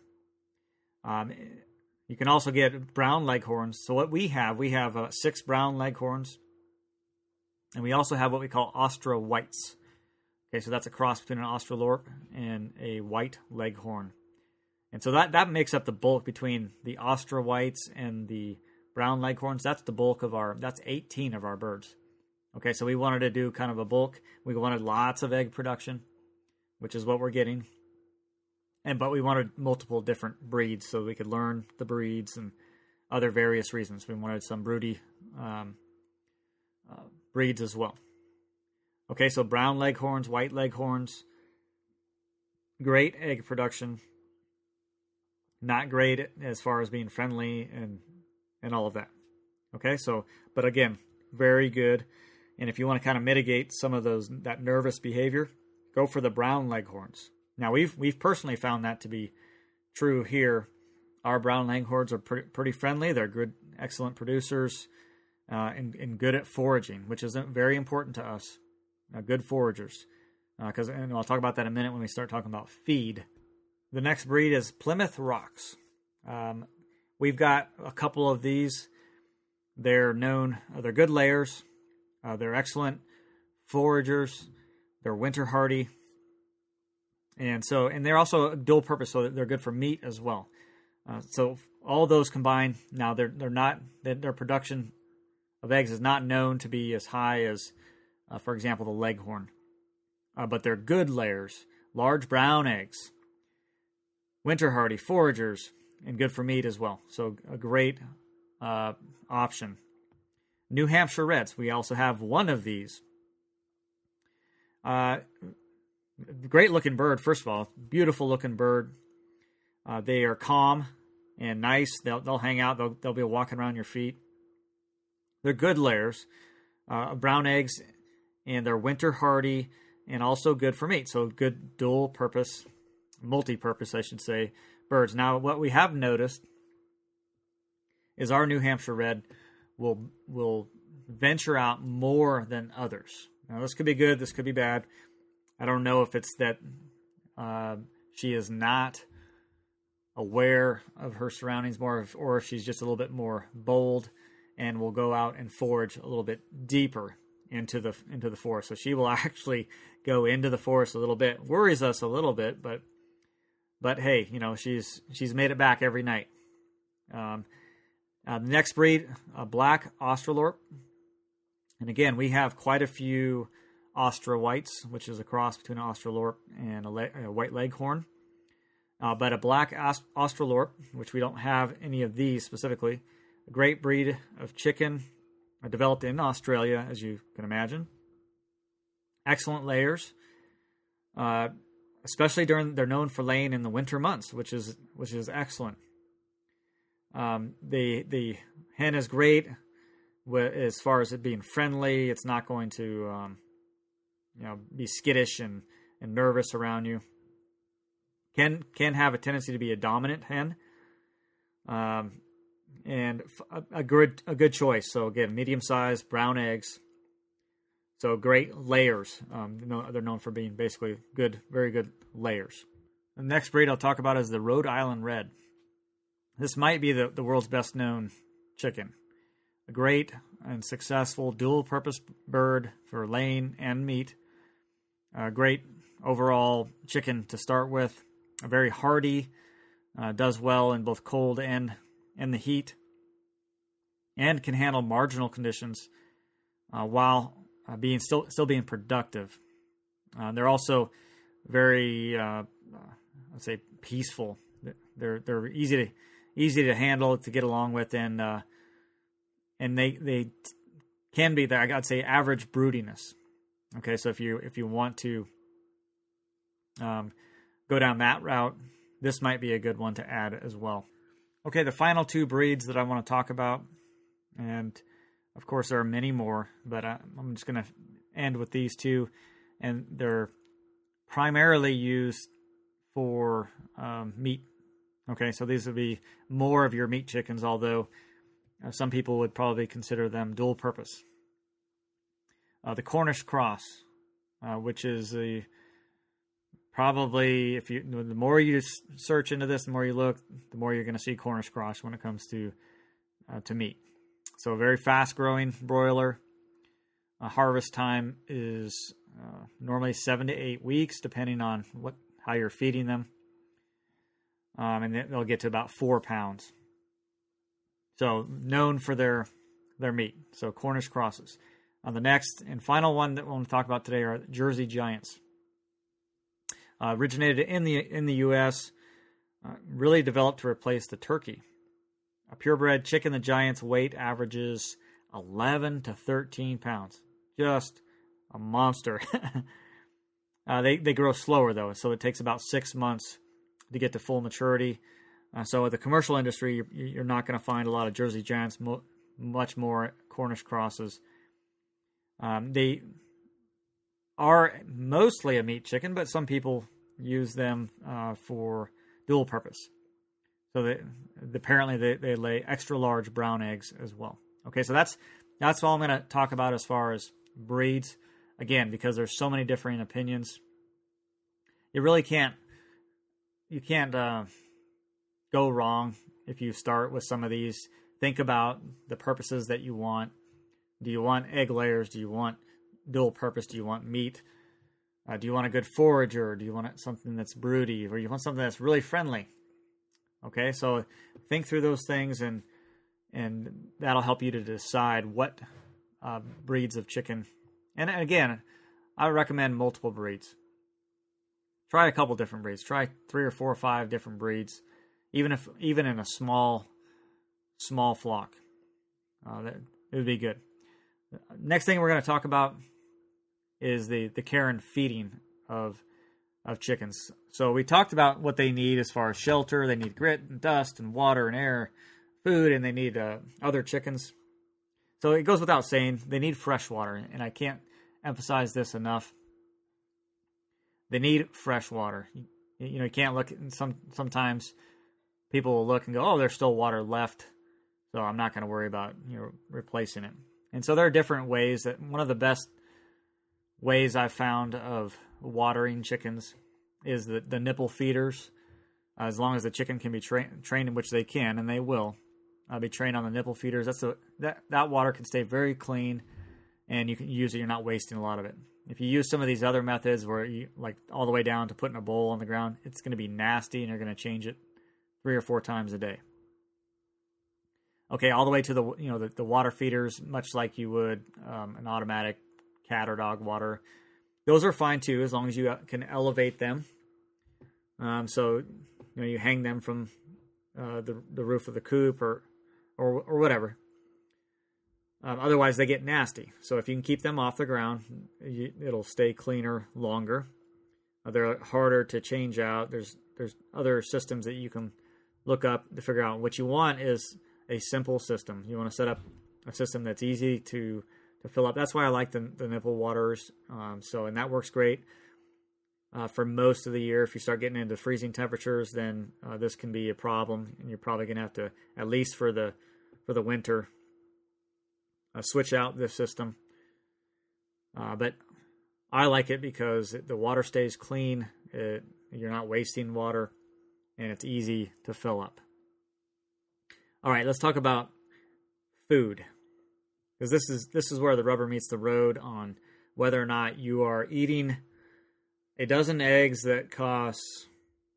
You can also get brown leghorns. So what we have 6 brown leghorns, and we also have what we call Austro whites. Okay, so that's a cross between an Australorp and a white leghorn. And so that makes up the bulk between the Austro whites and the brown leghorns. That's the bulk that's 18 of our birds. Okay, so we wanted to do kind of a bulk. We wanted lots of egg production, which is what we're getting. But we wanted multiple different breeds so we could learn the breeds and other various reasons. We wanted some broody breeds as well. Okay, so brown leghorns, white leghorns, great egg production. Not great as far as being friendly and all of that. Okay, so, but again, very good. And if you want to kind of mitigate some of that nervous behavior, go for the brown leghorns. Now, we've personally found that to be true here. Our brown leghorns are pretty friendly. They're good, excellent producers, and good at foraging, which is very important to us. Good foragers, and I'll talk about that in a minute when we start talking about feed. The next breed is Plymouth Rocks. We've got a couple of these. They're good layers. They're excellent foragers. They're winter hardy. And they're also dual purpose, so they're good for meat as well. So all those combined, now their production of eggs is not known to be as high as, for example, the Leghorn. But they're good layers, large brown eggs, winter hardy foragers, and good for meat as well. So a great option. New Hampshire Reds. We also have one of these. Great looking bird, first of all. Beautiful looking bird. They are calm and nice. They'll hang out. They'll be walking around your feet. They're good layers. Brown eggs, and they're winter hardy and also good for meat. So good dual purpose, multi-purpose, I should say, birds. Now, what we have noticed is our New Hampshire Red will venture out more than others. Now, this could be good. This could be bad. I don't know if it's that she is not aware of her surroundings more, or if she's just a little bit more bold and will go out and forage a little bit deeper into the forest. So she will actually go into the forest a little bit. Worries us a little bit, but hey, she's made it back every night. The next breed, a black Australorp. And again, we have quite a few Austro whites, which is a cross between an Australorp and a white leghorn. But a black Australorp, which we don't have any of these specifically, a great breed of chicken, developed in Australia, as you can imagine. Excellent layers, especially they're known for laying in the winter months, which is excellent. The hen is great as far as it being friendly. It's not going to be skittish and nervous around you. Can have a tendency to be a dominant hen, and a good choice. So again, medium-sized brown eggs. So great layers. They're known for being basically good, very good layers. The next breed I'll talk about is the Rhode Island Red. This might be the world's best known chicken. A great and successful dual-purpose bird for laying and meat. A great overall chicken to start with. Very hardy, does well in both cold and the heat, and can handle marginal conditions while being still being productive. They're also very, let's say, peaceful. They're easy to handle, to get along with, and they can be, I'd say, average broodiness. Okay, so if you want to go down that route, this might be a good one to add as well. Okay, the final two breeds that I want to talk about, and of course there are many more, but I'm just going to end with these two, and they're primarily used for meat. Okay, so these would be more of your meat chickens, although some people would probably consider them dual purpose. The Cornish cross, which is probably, the more you search into this, the more you look, the more you're going to see Cornish cross when it comes to meat. So a very fast-growing broiler. Harvest time is normally 7 to 8 weeks, depending on how you're feeding them, and they'll get to about 4 pounds. So known for their meat. So Cornish crosses. The next and final one that we want to talk about today are Jersey Giants. Originated in the U.S., really developed to replace the turkey. A purebred chicken, the Giants' weight averages 11 to 13 pounds. Just a monster. They grow slower, though, so it takes about 6 months to get to full maturity. So at the commercial industry, you're not going to find a lot of Jersey Giants, much more Cornish crosses. They are mostly a meat chicken, but some people use them for dual purpose. So apparently they lay extra large brown eggs as well. Okay, so that's all I'm going to talk about as far as breeds. Again, because there's so many differing opinions, you can't go wrong if you start with some of these. Think about the purposes that you want. Do you want egg layers? Do you want dual purpose? Do you want meat? Do you want a good forager? Do you want something that's broody? Or you want something that's really friendly? Okay, so think through those things, and that'll help you to decide what breeds of chicken. And again, I would recommend multiple breeds. Try a couple different breeds. Try 3 or 4 or 5 different breeds, even in a small flock. It would be good. Next thing we're going to talk about is the care and feeding of chickens. So we talked about what they need as far as shelter. They need grit and dust and water and air, food, and they need other chickens. So it goes without saying, they need fresh water, and I can't emphasize this enough. They need fresh water. You can't look, sometimes people will look and go, oh, there's still water left, so I'm not going to worry about replacing it. And so there are different ways. That one of the best ways I've found of watering chickens is the nipple feeders. As long as the chicken can be trained, in which they can, and they will be trained on the nipple feeders. That water can stay very clean, and you can use it. You're not wasting a lot of it. If you use some of these other methods, where you like all the way down to putting a bowl on the ground, it's going to be nasty, and you're going to change it 3 or 4 times a day. Okay, all the way to the water feeders, much like you would an automatic cat or dog water. Those are fine too, as long as you can elevate them. So you hang them from the roof of the coop or whatever. Otherwise, they get nasty. So if you can keep them off the ground, it'll stay cleaner longer. They're harder to change out. There's other systems that you can look up to figure out. What you want is a simple system. You want to set up a system that's easy to fill up. That's why I like the nipple waters. And that works great for most of the year. If you start getting into freezing temperatures, then this can be a problem, and you're probably going to have to, at least for the winter, switch out this system. But I like it because the water stays clean. You're not wasting water, and it's easy to fill up. All right, let's talk about food, because this is where the rubber meets the road on whether or not you are eating a dozen eggs that costs,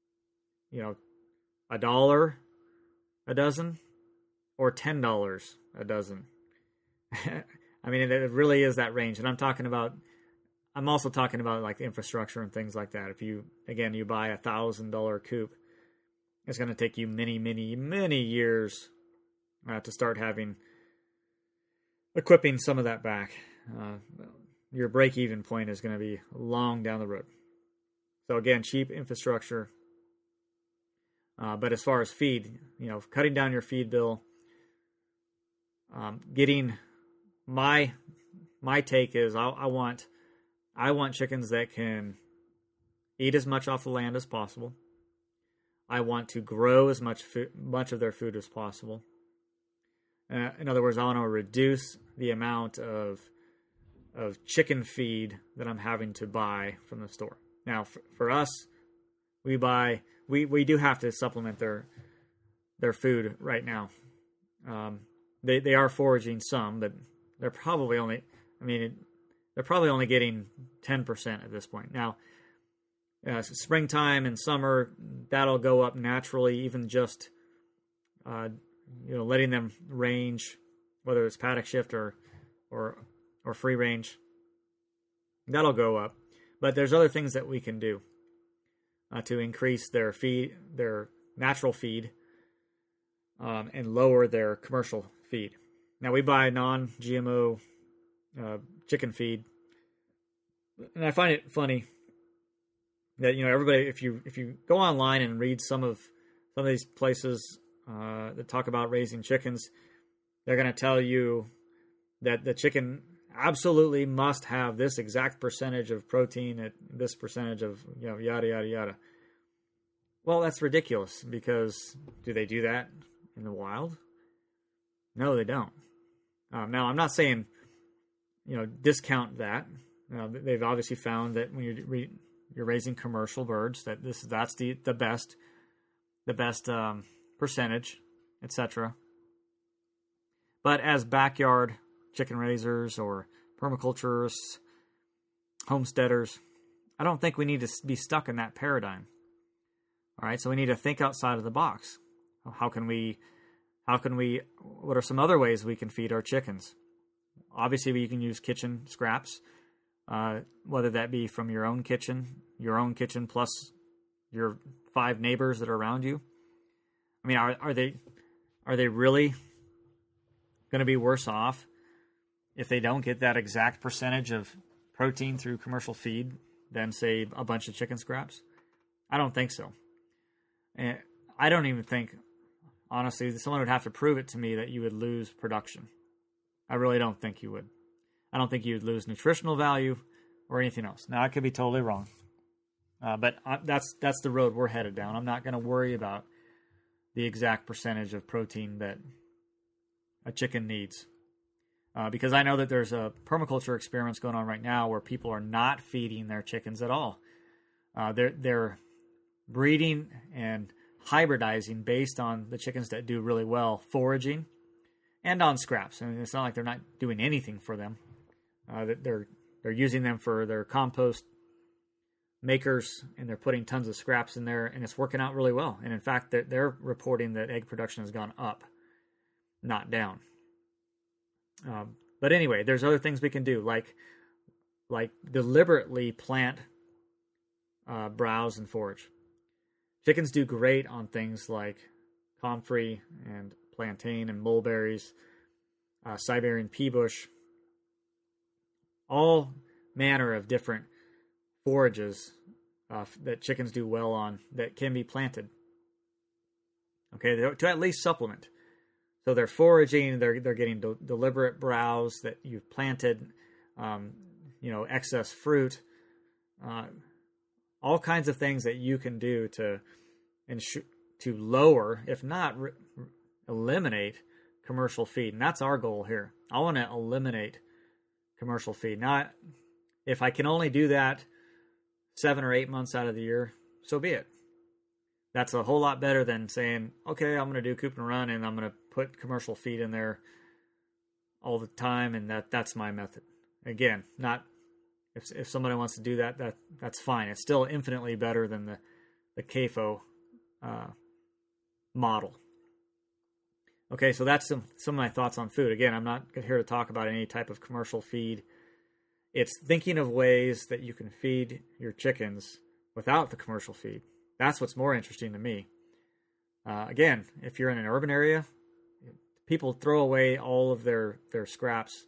$1 a dozen or $10 a dozen. I mean, it really is that range. And I'm also talking about like the infrastructure and things like that. If you buy a $1,000 coop, it's going to take you many, many, many years to start equipping some of that back. Your break-even point is going to be long down the road. So again, cheap infrastructure. But as far as feed, cutting down your feed bill, getting my take is I want chickens that can eat as much off the land as possible. I want to grow as much of their food as possible. In other words, I want to reduce the amount of chicken feed that I'm having to buy from the store. Now, for us, we do have to supplement their food right now. They are foraging some, but they're probably only getting 10% at this point. Now, springtime and summer, that'll go up naturally, even just letting them range, whether it's paddock shift or free range, that'll go up. But there's other things that we can do to increase their natural feed, and lower their commercial feed. Now, we buy non-GMO chicken feed, and I find it funny that everybody, if you go online and read some of these places that talk about raising chickens, they're going to tell you that the chicken absolutely must have this exact percentage of protein at this percentage of yada yada yada. Well, that's ridiculous, because do they do that in the wild? No, they don't. Now, I'm not saying discount that. They've obviously found that when you're raising commercial birds, that's the best percentage, etc. But as backyard chicken raisers or permaculturists, homesteaders, I don't think we need to be stuck in that paradigm. All right, so we need to think outside of the box. What are some other ways we can feed our chickens? Obviously, you can use kitchen scraps, whether that be from your own kitchen plus your 5 neighbors that are around you. I mean, are they really going to be worse off if they don't get that exact percentage of protein through commercial feed than, say, a bunch of chicken scraps? I don't think so. And I don't even think, honestly, someone would have to prove it to me that you would lose production. I really don't think you would. I don't think you would lose nutritional value or anything else. Now, I could be totally wrong. But that's the road we're headed down. I'm not going to worry about the exact percentage of protein that a chicken needs. Because I know that there's a permaculture experiments going on right now where people are not feeding their chickens at all. They're breeding and hybridizing based on the chickens that do really well foraging and on scraps. I mean, it's not like they're not doing anything for them. They're using them for their compost makers, and they're putting tons of scraps in there, and it's working out really well. And in fact, they're reporting that egg production has gone up, not down. But anyway, there's other things we can do, like deliberately plant browse and forage. Chickens do great on things like comfrey and plantain and mulberries, Siberian pea bush, all manner of different forages that chickens do well on that can be planted. Okay, to at least supplement. So they're foraging, they're getting deliberate browse that you've planted, excess fruit, all kinds of things that you can do to lower, if not eliminate, commercial feed. And that's our goal here. I want to eliminate commercial feed. Now, if I can only do that 7 or 8 months out of the year, so be it. That's a whole lot better than saying, okay, I'm going to do coop and run and I'm going to put commercial feed in there all the time, and that's my method. Again, not if somebody wants to do that's fine. It's still infinitely better than the CAFO model. Okay, so that's some of my thoughts on food. Again, I'm not here to talk about any type of commercial feed. It's thinking of ways that you can feed your chickens without the commercial feed. That's what's more interesting to me. Again, if you're in an urban area, people throw away all of their scraps.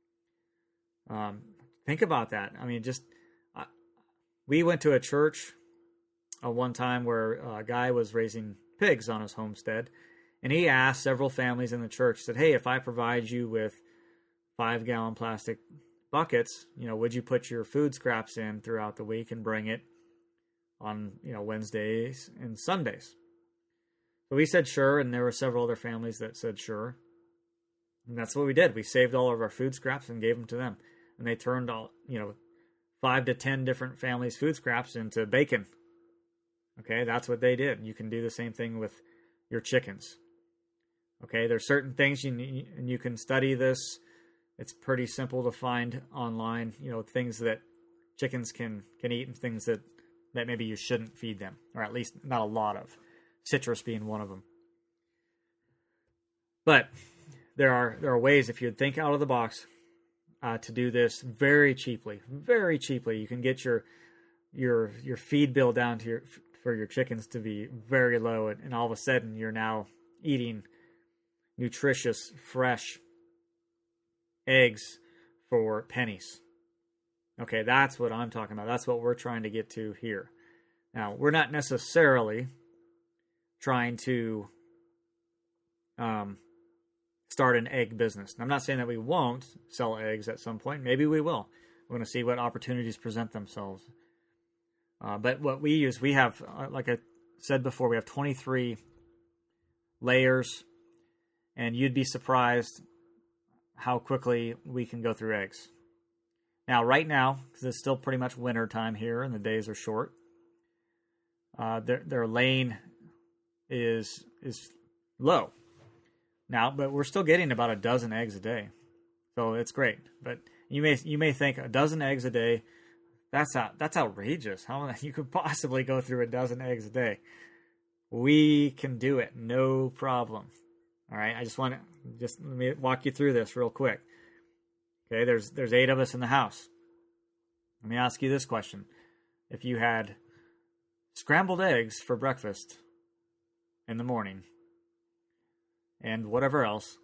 Think about that. I mean, we went to a church one time where a guy was raising pigs on his homestead, and he asked several families in the church, said, hey, if I provide you with 5-gallon plastic buckets, would you put your food scraps in throughout the week and bring it on, Wednesdays and Sundays? So we said sure, and there were several other families that said sure. And that's what we did. We saved all of our food scraps and gave them to them. And they turned 5 to 10 different families' food scraps into bacon. Okay, that's what they did. You can do the same thing with your chickens. Okay, there's certain things and you can study this. It's pretty simple to find online, things that chickens can eat and things that maybe you shouldn't feed them, or at least not a lot of. Citrus being one of them. But there are ways, if you think out of the box, to do this very cheaply. Very cheaply. You can get your feed bill down for your chickens to be very low, and all of a sudden you're now eating nutritious, fresh eggs for pennies. Okay, that's what I'm talking about. That's what we're trying to get to here. Now, we're not necessarily trying to start an egg business. I'm not saying that we won't sell eggs at some point. Maybe we will. We're going to see what opportunities present themselves. But what we have, like I said before, we have 23 layers, and you'd be surprised how quickly we can go through eggs. Now, right now, because it's still pretty much winter time here and the days are short, their laying is low now, but we're still getting about a dozen eggs a day, so it's great. But you may think a dozen eggs a day, that's outrageous. How you could possibly go through a dozen eggs a day? We can do it, no problem. All right, let me walk you through this real quick. Okay, there's 8 of us in the house. Let me ask you this question: if you had scrambled eggs for breakfast in the morning and whatever else,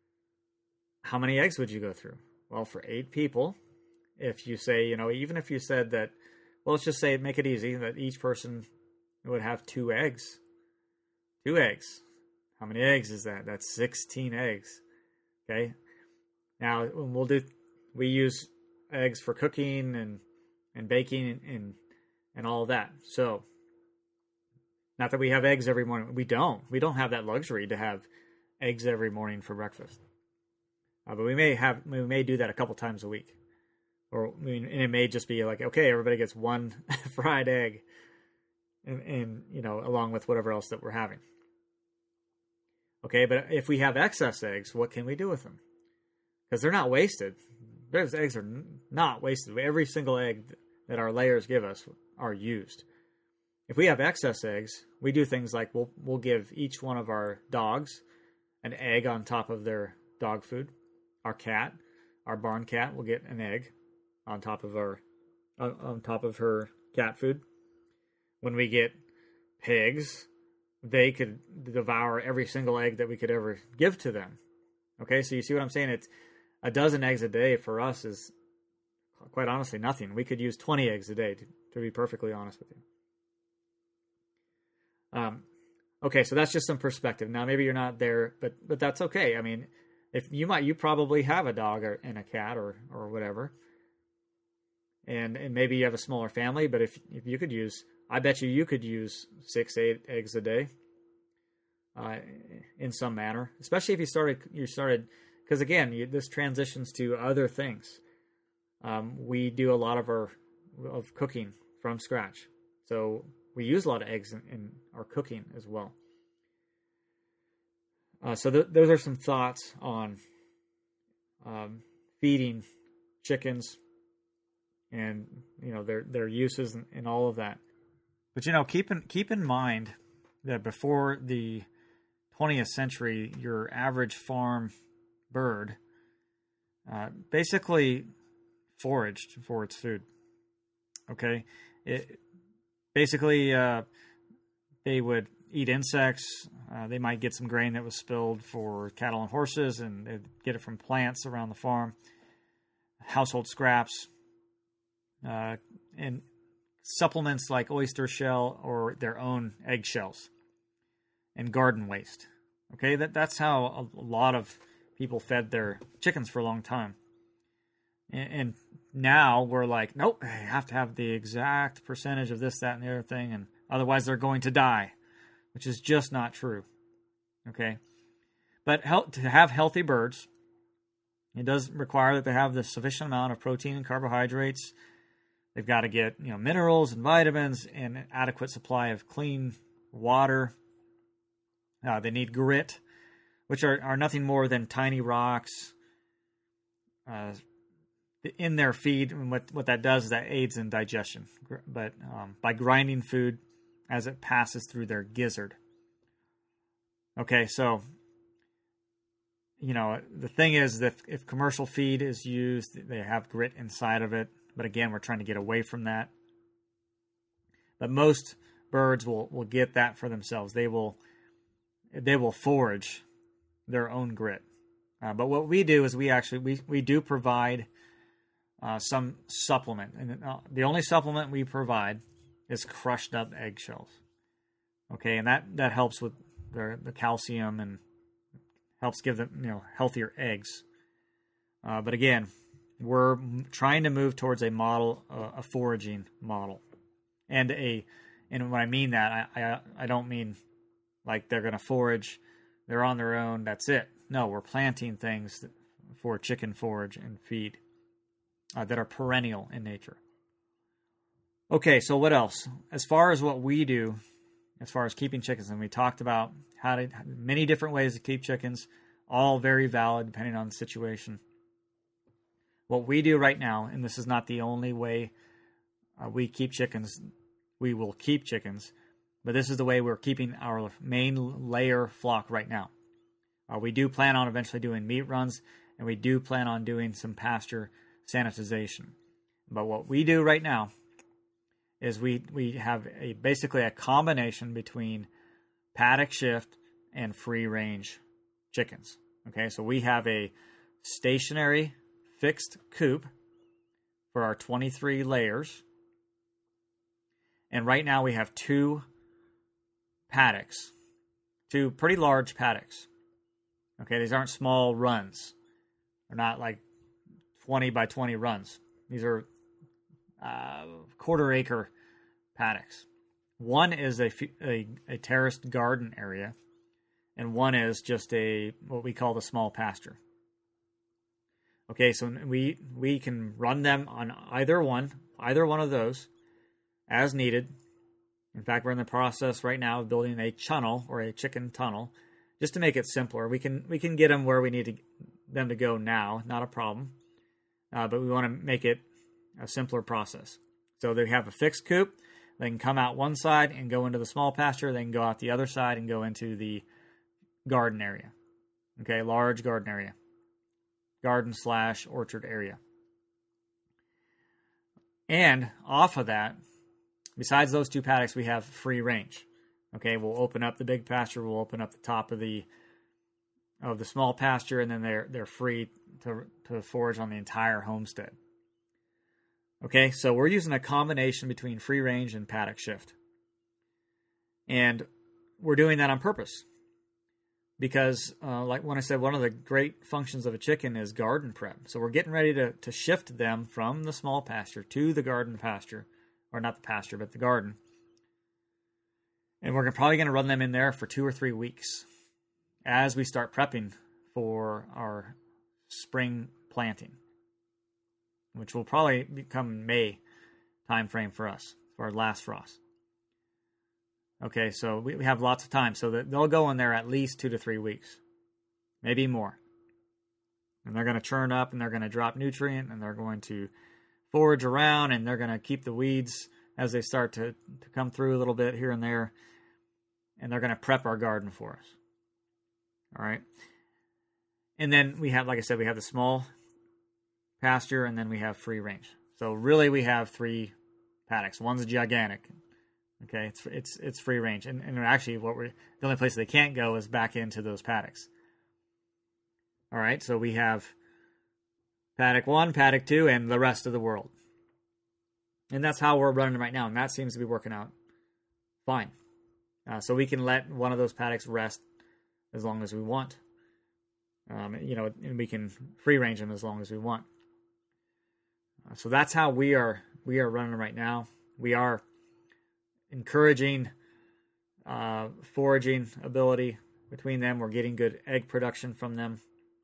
how many eggs would you go through? Well, for 8 people, if you say, even if you said that, well, let's just say, make it easy, that each person would have 2 eggs. 2 eggs. How many eggs is that? That's 16 eggs. Okay. Now we use eggs for cooking and baking and all of that. So, not that we have eggs every morning. We don't have that luxury to have eggs every morning for breakfast. But we may do that a couple times a week. And it may just be like, okay, everybody gets 1 fried egg and along with whatever else that we're having. Okay, but if we have excess eggs, what can we do with them? Because they're not wasted. Those eggs are not wasted. Every single egg that our layers give us are used. If we have excess eggs, we do things like we'll give each one of our dogs an egg on top of their dog food. Our barn cat, will get an egg on top of her cat food. When we get pigs, they could devour every single egg that we could ever give to them. Okay, so you see what I'm saying? It's a dozen eggs a day for us is quite honestly nothing. We could use 20 eggs a day, to be perfectly honest with you. Okay, so that's just some perspective. Now, maybe you're not there, but that's okay. I mean, if you probably have a dog and a cat or whatever, and maybe you have a smaller family. But if you could use, I bet you could use 6-8 eggs a day, in some manner. Especially if you started, because again, this transitions to other things. We do a lot of cooking from scratch, so we use a lot of eggs in our cooking as well. So those are some thoughts on feeding chickens and their uses and all of that. But keep in mind that before the 20th century, your average farm bird basically foraged for its food. Okay, they would eat insects. They might get some grain that was spilled for cattle and horses, and they'd get it from plants around the farm, household scraps, and supplements like oyster shell or their own eggshells, and garden waste. Okay, that's how a lot of people fed their chickens for a long time. And now we're like, nope, they have to have the exact percentage of this, that, and the other thing, and otherwise they're going to die, which is just not true. Okay, but to have healthy birds, it does require that they have the sufficient amount of protein and carbohydrates. They've got to get minerals and vitamins and an adequate supply of clean water. They need grit, which are nothing more than tiny rocks in their feed. And what that does is that aids in digestion, but by grinding food as it passes through their gizzard. Okay, so the thing is that if commercial feed is used, they have grit inside of it. But again, we're trying to get away from that. But most birds will get that for themselves. They will forage their own grit. But what we do is we do provide some supplement, and the only supplement we provide is crushed up eggshells. Okay, and that helps with the calcium and helps give them healthier eggs. But again, we're trying to move towards a model, a foraging model, and when I mean that, I don't mean like they're going to forage, they're on their own, that's it. No, we're planting things for chicken forage and feed that are perennial in nature. Okay, so what else? As far as what we do, as far as keeping chickens, and we talked about many different ways to keep chickens, all very valid depending on the situation. What we do right now, and this is not the only way we keep chickens, we will keep chickens, but this is the way we're keeping our main layer flock right now. We do plan on eventually doing meat runs, and we do plan on doing some pasture sanitization. But what we do right now is we have basically a combination between paddock shift and free range chickens. Okay, so we have a stationary fixed coop for our 23 layers. And right now we have two paddocks, two pretty large paddocks. Okay, these aren't small runs. They're not like 20 by 20 runs. These are quarter acre paddocks. One is a terraced garden area, and one is just what we call the small pasture. Okay, so we can run them on either one of those as needed. In fact, we're in the process right now of building a chunnel or a chicken tunnel, just to make it simpler. We can get them where we need them to go now, not a problem. But we want to make it a simpler process. So they have a fixed coop. They can come out one side and go into the small pasture. They can go out the other side and go into the garden area. Okay, large garden area. Garden/orchard area. And off of that, besides those two paddocks, we have free range. Okay, we'll open up the big pasture. We'll open up the top of the small pasture, and then they're free to forage on the entire homestead. Okay, so we're using a combination between free range and paddock shift. And we're doing that on purpose. Because, like when I said, one of the great functions of a chicken is garden prep. So we're getting ready to shift them from the small pasture to the garden pasture. Or not the pasture, but the garden. And we're probably going to run them in there for 2 or 3 weeks as we start prepping for our spring planting, which will probably become May time frame for us, for our last frost. Okay, so we have lots of time. So that they'll go in there at least 2 to 3 weeks, maybe more. And they're going to churn up, and they're going to drop nutrient, and they're going to forage around, and they're going to keep the weeds as they start to come through a little bit here and there. And they're going to prep our garden for us. All right. And then we have, like I said, we have the small pasture, and then we have free range. So really we have 3 paddocks. One's gigantic. Okay, it's free range. And actually the only place they can't go is back into those paddocks. All right, so we have paddock 1, paddock 2, and the rest of the world. And that's how we're running right now, and that seems to be working out fine. So we can let one of those paddocks rest as long as we want. And we can free range them as long as we want. So that's how we are running right now. We are encouraging foraging ability between them. We're getting good egg production from them.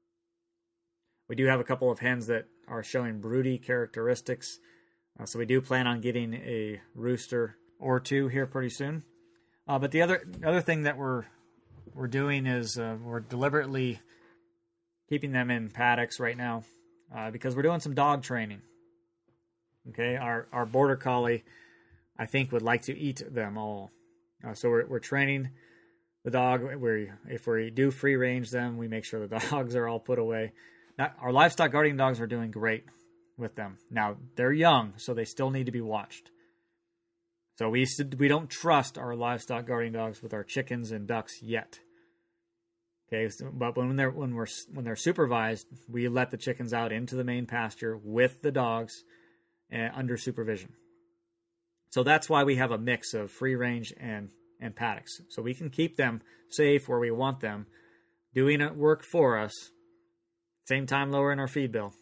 We do have a couple of hens that are showing broody characteristics. So we do plan on getting a rooster or 2 here pretty soon. But the other thing that we're doing is we're deliberately keeping them in paddocks right now because we're doing some dog training. Okay, our border collie, I think, would like to eat them all. So we're training the dog. If we do free range them, we make sure the dogs are all put away. Now, our livestock guardian dogs are doing great with them. Now they're young, so they still need to be watched. So we don't trust our livestock guardian dogs with our chickens and ducks yet. Okay, but when they're supervised, we let the chickens out into the main pasture with the dogs under supervision. So that's why we have a mix of free range and paddocks. So we can keep them safe where we want them, doing work for us, same time lowering our feed bill.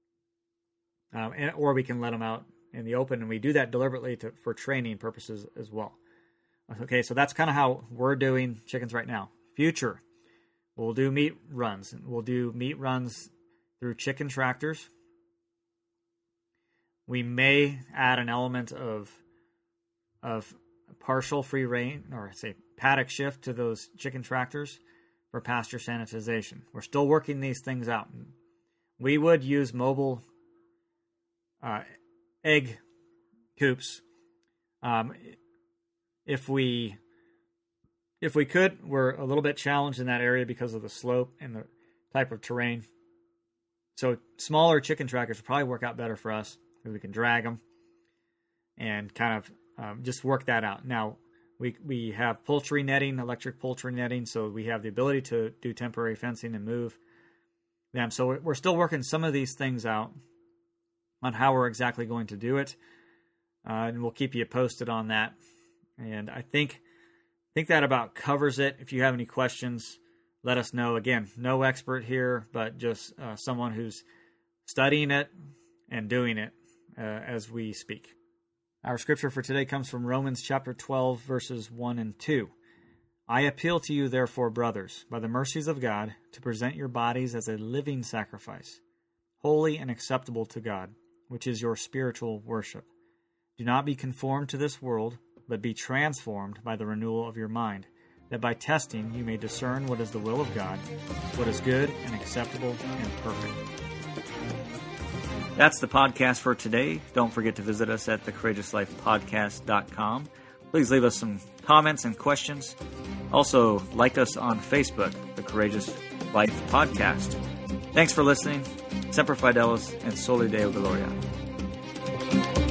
Or we can let them out in the open, and we do that deliberately for training purposes as well. Okay, so that's kind of how we're doing chickens right now. Future, we'll do meat runs. We'll do meat runs through chicken tractors. We may add an element of partial free range, or say paddock shift to those chicken tractors for pasture sanitization. We're still working these things out. We would use mobile egg coops if we could. We're a little bit challenged in that area because of the slope and the type of terrain. So smaller chicken tractors would probably work out better for us because we can drag them and kind of just work that out. Now, we have poultry netting, electric poultry netting, so we have the ability to do temporary fencing and move them. So we're still working some of these things out on how we're exactly going to do it, and we'll keep you posted on that. And I think that about covers it. If you have any questions, let us know. Again, no expert here, but just someone who's studying it and doing it as we speak. Our scripture for today comes from Romans chapter 12, verses 1 and 2. I appeal to you, therefore, brothers, by the mercies of God, to present your bodies as a living sacrifice, holy and acceptable to God, which is your spiritual worship. Do not be conformed to this world, but be transformed by the renewal of your mind, that by testing you may discern what is the will of God, what is good and acceptable and perfect. That's the podcast for today. Don't forget to visit us at thecourageouslifepodcast.com. Please leave us some comments and questions. Also, like us on Facebook, The Courageous Life Podcast. Thanks for listening. Semper Fidelis and Soli Deo Gloria.